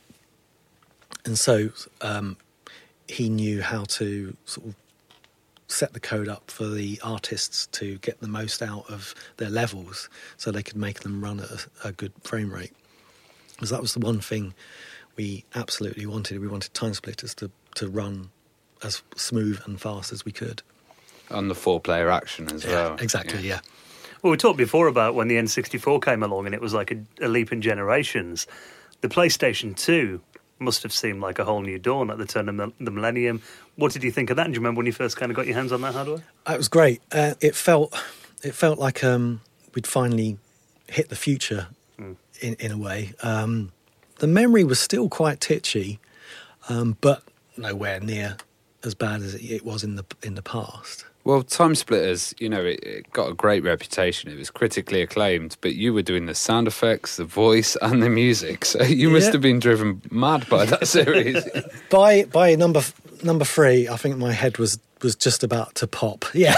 Speaker 4: and so um, he knew how to sort of set the code up for the artists to get the most out of their levels so they could make them run at a, a good frame rate. Because that was the one thing we absolutely wanted. We wanted Time Splitters to, to run as smooth and fast as we could.
Speaker 3: On the four-player action as
Speaker 4: Yeah,
Speaker 3: well.
Speaker 4: exactly, yeah.
Speaker 2: Well, we talked before about when the N sixty-four came along and it was like a, a leap in generations. The PlayStation two must have seemed like a whole new dawn at the turn of the millennium. What did you think of that? And do you remember when you first kind of got your hands on that hardware?
Speaker 4: It was great. Uh, it felt it felt like um, we'd finally hit the future mm. in, in a way. Um, the memory was still quite titchy, um, but nowhere near as bad as it was in the in the past.
Speaker 3: Well, Time Splitters, you know, it, it got a great reputation. It was critically acclaimed, but you were doing the sound effects, the voice, and the music. So you must
Speaker 4: yeah. have
Speaker 3: been driven mad by that series.
Speaker 4: by by number number three, I think my head was was just about to pop. Yeah,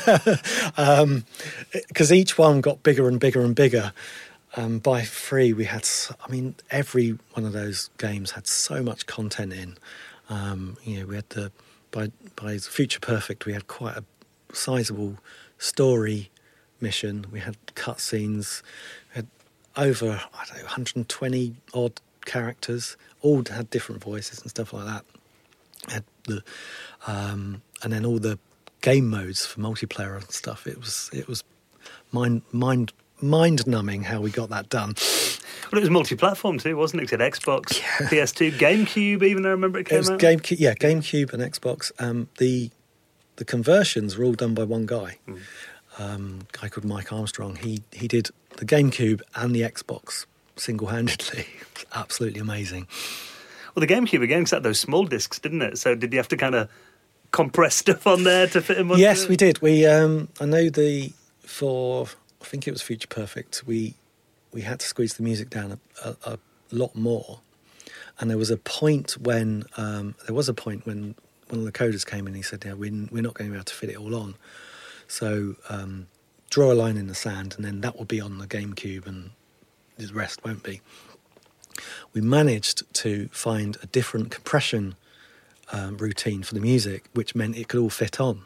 Speaker 4: because um, each one got bigger and bigger and bigger. Um, by three, we had, I mean, every one of those games had so much content in. Um, you know, we had the by by Future Perfect, we had quite a sizable story mission. We had cutscenes. We had over I don't know one hundred twenty odd characters, all had different voices and stuff like that. Had the um, and then all the game modes for multiplayer and stuff. It was it was mind mind mind numbing how we got that done.
Speaker 2: Well, it was multi-platform too, wasn't it? It had Xbox, yeah. P S two, GameCube. Even I remember it came
Speaker 4: it was
Speaker 2: out.
Speaker 4: GameCube, yeah, GameCube and Xbox. Um, the the conversions were all done by one guy, mm. um, a guy called Mike Armstrong. He he did the GameCube and the Xbox single-handedly. Absolutely amazing.
Speaker 2: Well, the GameCube again had those small discs, didn't it? So did you have to kind of compress stuff on there to fit them on?
Speaker 4: Yes,
Speaker 2: it?
Speaker 4: we did. We um, I know the for I think it was Future Perfect. We we had to squeeze the music down a, a, a lot more, and there was a point when um, there was a point when one of the coders came in and he said, "Yeah, we're, we're not going to be able to fit it all on, so um, draw a line in the sand, and then that will be on the GameCube, and the rest won't be." We managed to find a different compression um, routine for the music, which meant it could all fit on,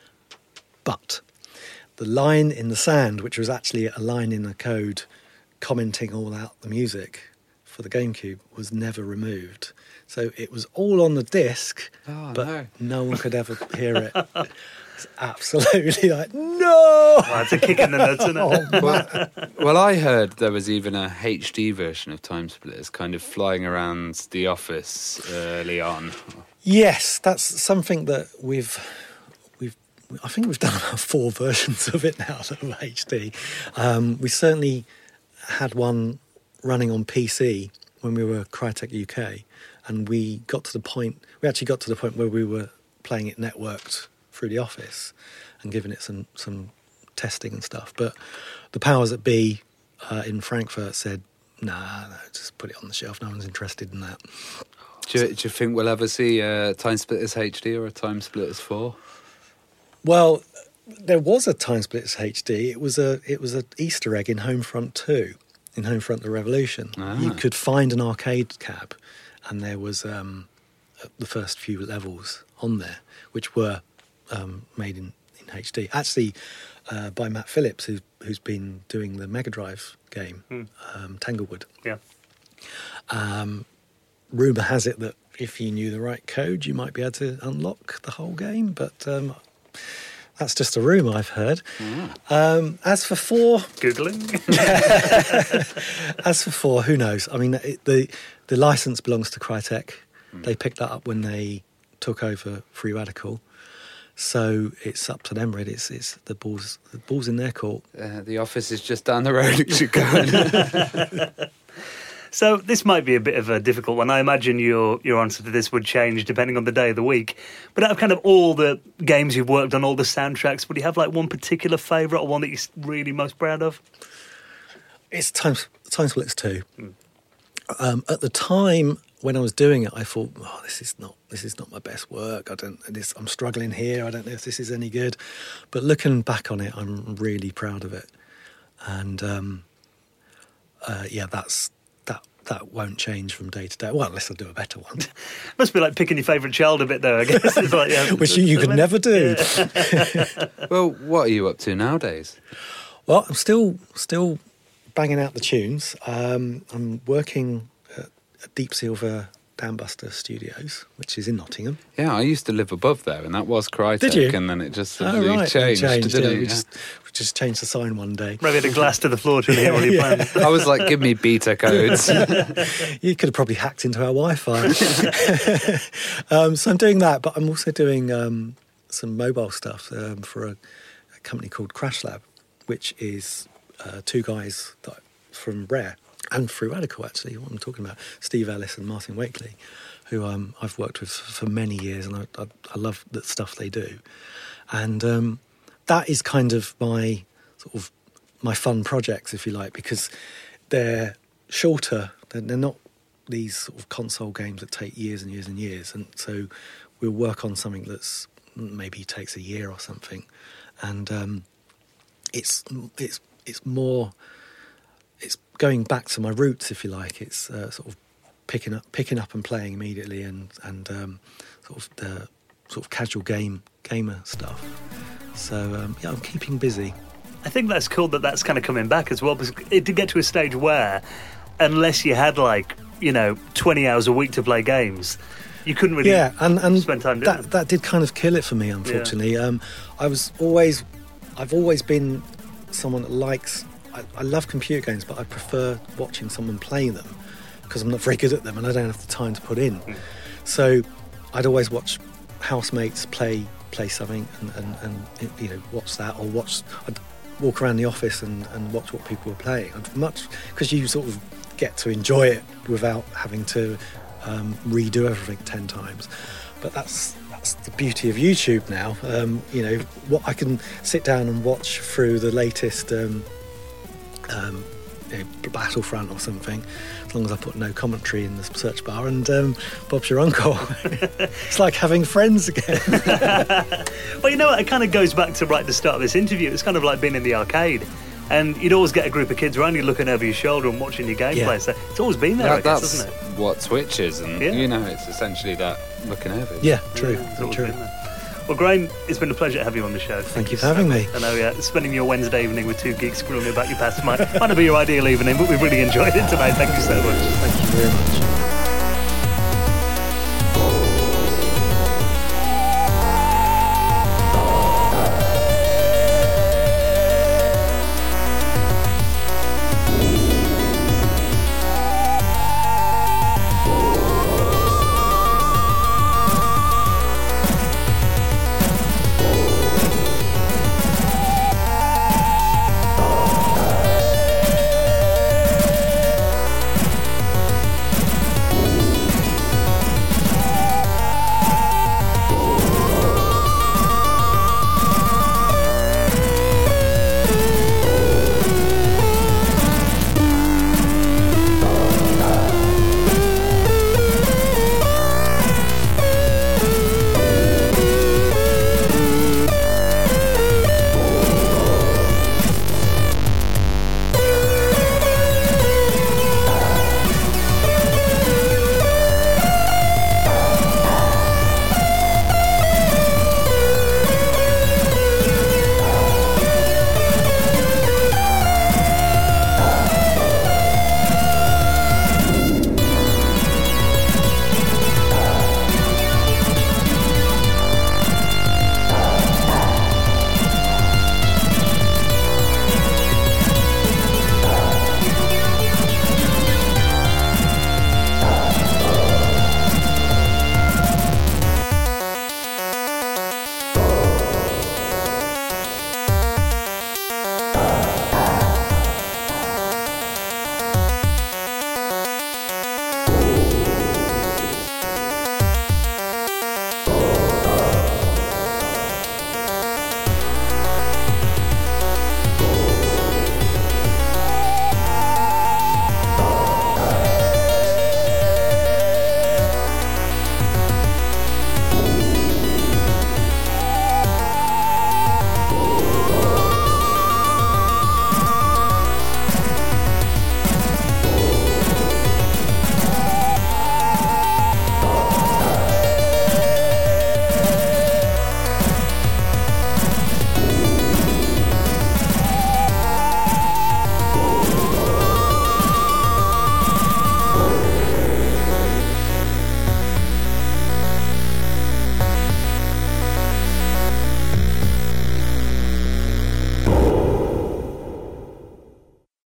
Speaker 4: but the line in the sand, which was actually a line in the code commenting all out the music for the GameCube, was never removed. So it was all on the disc,
Speaker 3: oh,
Speaker 4: but
Speaker 3: no.
Speaker 4: no one could ever hear it. It's absolutely like, no!
Speaker 2: Well, it's a kick in the nuts, isn't it?
Speaker 4: Oh,
Speaker 3: well, well, I heard there was even a H D version of Time Splitters kind of flying around the office early on.
Speaker 4: Yes, that's something that we've... we've I think we've done about four versions of it now that are H D. Um, we certainly had one running on P C when we were Crytek U K, and we got to the point, we actually got to the point where we were playing it networked through the office and giving it some, some testing and stuff. But the powers that be uh, in Frankfurt said, nah, no, just put it on the shelf, no one's interested in that.
Speaker 3: Do you, do you think we'll ever see a Time Splitters H D or a Time Splitters four?
Speaker 4: Well, there was a Time Splitters H D. It was a it was an Easter egg in Homefront two, in Homefront: The Revolution.
Speaker 3: Ah.
Speaker 4: You could find an arcade cab, and there was um, the first few levels on there, which were um, made in, in H D. Actually, uh, by Matt Phillips, who, who's been doing the Mega Drive game,
Speaker 2: hmm.
Speaker 4: um, Tanglewood.
Speaker 2: Yeah.
Speaker 4: Um, rumour has it that if you knew the right code, you might be able to unlock the whole game, but... Um, that's just a rumour I've heard. Mm. Um, as for four...
Speaker 2: Googling?
Speaker 4: As for four, who knows? I mean, it, the the licence belongs to Crytek. Mm. They picked that up when they took over Free Radical. So it's up to them, really. It's, it's the ball's the ball's in their court.
Speaker 3: Uh, the office is just down the road. You should go.
Speaker 2: So this might be a bit of a difficult one. I imagine your your answer to this would change depending on the day of the week. But out of kind of all the games you've worked on, all the soundtracks, would you have like one particular favourite or one that you're really most proud of?
Speaker 4: It's Time, Time Splitters two.
Speaker 2: Mm.
Speaker 4: Um, at the time, when I was doing it, I thought, oh, this is not this is not my best work. I don't. This, I'm struggling here. I don't know if this is any good. But looking back on it, I'm really proud of it. And um, uh, yeah, that's that. That won't change from day to day. Well, unless I do a better one.
Speaker 2: Must be like picking your favourite child a bit, though. I guess it's like, yeah,
Speaker 4: which you, you could never do.
Speaker 2: Yeah.
Speaker 3: Well, what are you up to nowadays?
Speaker 4: Well, I'm still still banging out the tunes. Um, I'm working at, at Deep Silver Dambuster Studios, which is in Nottingham.
Speaker 3: Yeah, I used to live above there, and that was Crytek.
Speaker 4: Did you?
Speaker 3: And then it just
Speaker 4: Oh,
Speaker 3: suddenly
Speaker 4: right.
Speaker 3: changed,
Speaker 4: It changed,
Speaker 3: didn't
Speaker 4: yeah.
Speaker 3: it?
Speaker 4: We
Speaker 3: Yeah.
Speaker 4: just we just changed the sign one day.
Speaker 2: Maybe had a glass to the floor to hear all your
Speaker 4: Yeah.
Speaker 2: plans.
Speaker 3: I was like, give me beta codes.
Speaker 4: You could have probably hacked into our Wi-Fi. um, so I'm doing that, but I'm also doing um, some mobile stuff um, for a, a company called Crash Lab, which is uh, two guys that, from Rare and Free Radical, actually, what I'm talking about, Steve Ellis and Martin Wakely, who um, I've worked with for many years, and I, I, I love the stuff they do. And um, that is kind of my sort of my fun projects, if you like, because they're shorter. They're, they're not these sort of console games that take years and years and years. And so we'll work on something that's maybe takes a year or something, and um, it's it's it's more it's going back to my roots, if you like. It's uh, sort of picking up picking up and playing immediately, and and um, sort of the sort of casual game gamer stuff. So um, yeah, I'm keeping busy.
Speaker 2: I think that's cool that that's kind of coming back as well, because it did get to a stage where, unless you had like, you know, twenty hours a week to play games, you couldn't really
Speaker 4: yeah, and, and
Speaker 2: spend time doing
Speaker 4: that
Speaker 2: it.
Speaker 4: that did kind of kill it for me, unfortunately. Yeah. Um, I was always, I've always been someone that likes. I, I love computer games, but I prefer watching someone play them because I'm not very good at them and I don't have the time to put in. Mm. So I'd always watch housemates play play something and, and, and you know watch that, or watch. I'd walk around the office and, and watch what people were playing. I'd much because you sort of get to enjoy it without having to um, redo everything ten times. But that's that's the beauty of YouTube now. Um, you know, what I can sit down and watch through the latest um, um, you know, Battlefront or something, as long as I put no commentary in the search bar, and um, Bob's your uncle. It's like having friends again.
Speaker 2: Well, you know what? It kind of goes back to right at the start of this interview. It's kind of like being in the arcade. And you'd always get a group of kids around you looking over your shoulder and watching your gameplay.
Speaker 4: Yeah.
Speaker 2: So it's always been there,
Speaker 3: That-
Speaker 2: I guess,
Speaker 3: that's
Speaker 2: hasn't it?
Speaker 3: what Twitch is, and
Speaker 2: Yeah.
Speaker 3: you know, it's essentially that looking over. you.
Speaker 4: Yeah, true,
Speaker 2: Yeah, it's
Speaker 4: very
Speaker 2: always
Speaker 4: true.
Speaker 2: been there. Well, Graham, it's been a pleasure to have you on the show.
Speaker 4: Thank you for having me.
Speaker 2: I know, yeah, spending your Wednesday evening with two geeks screwing about your past might, might not be your ideal evening, but we've really enjoyed it tonight. Thank you so much.
Speaker 4: Thank you very much.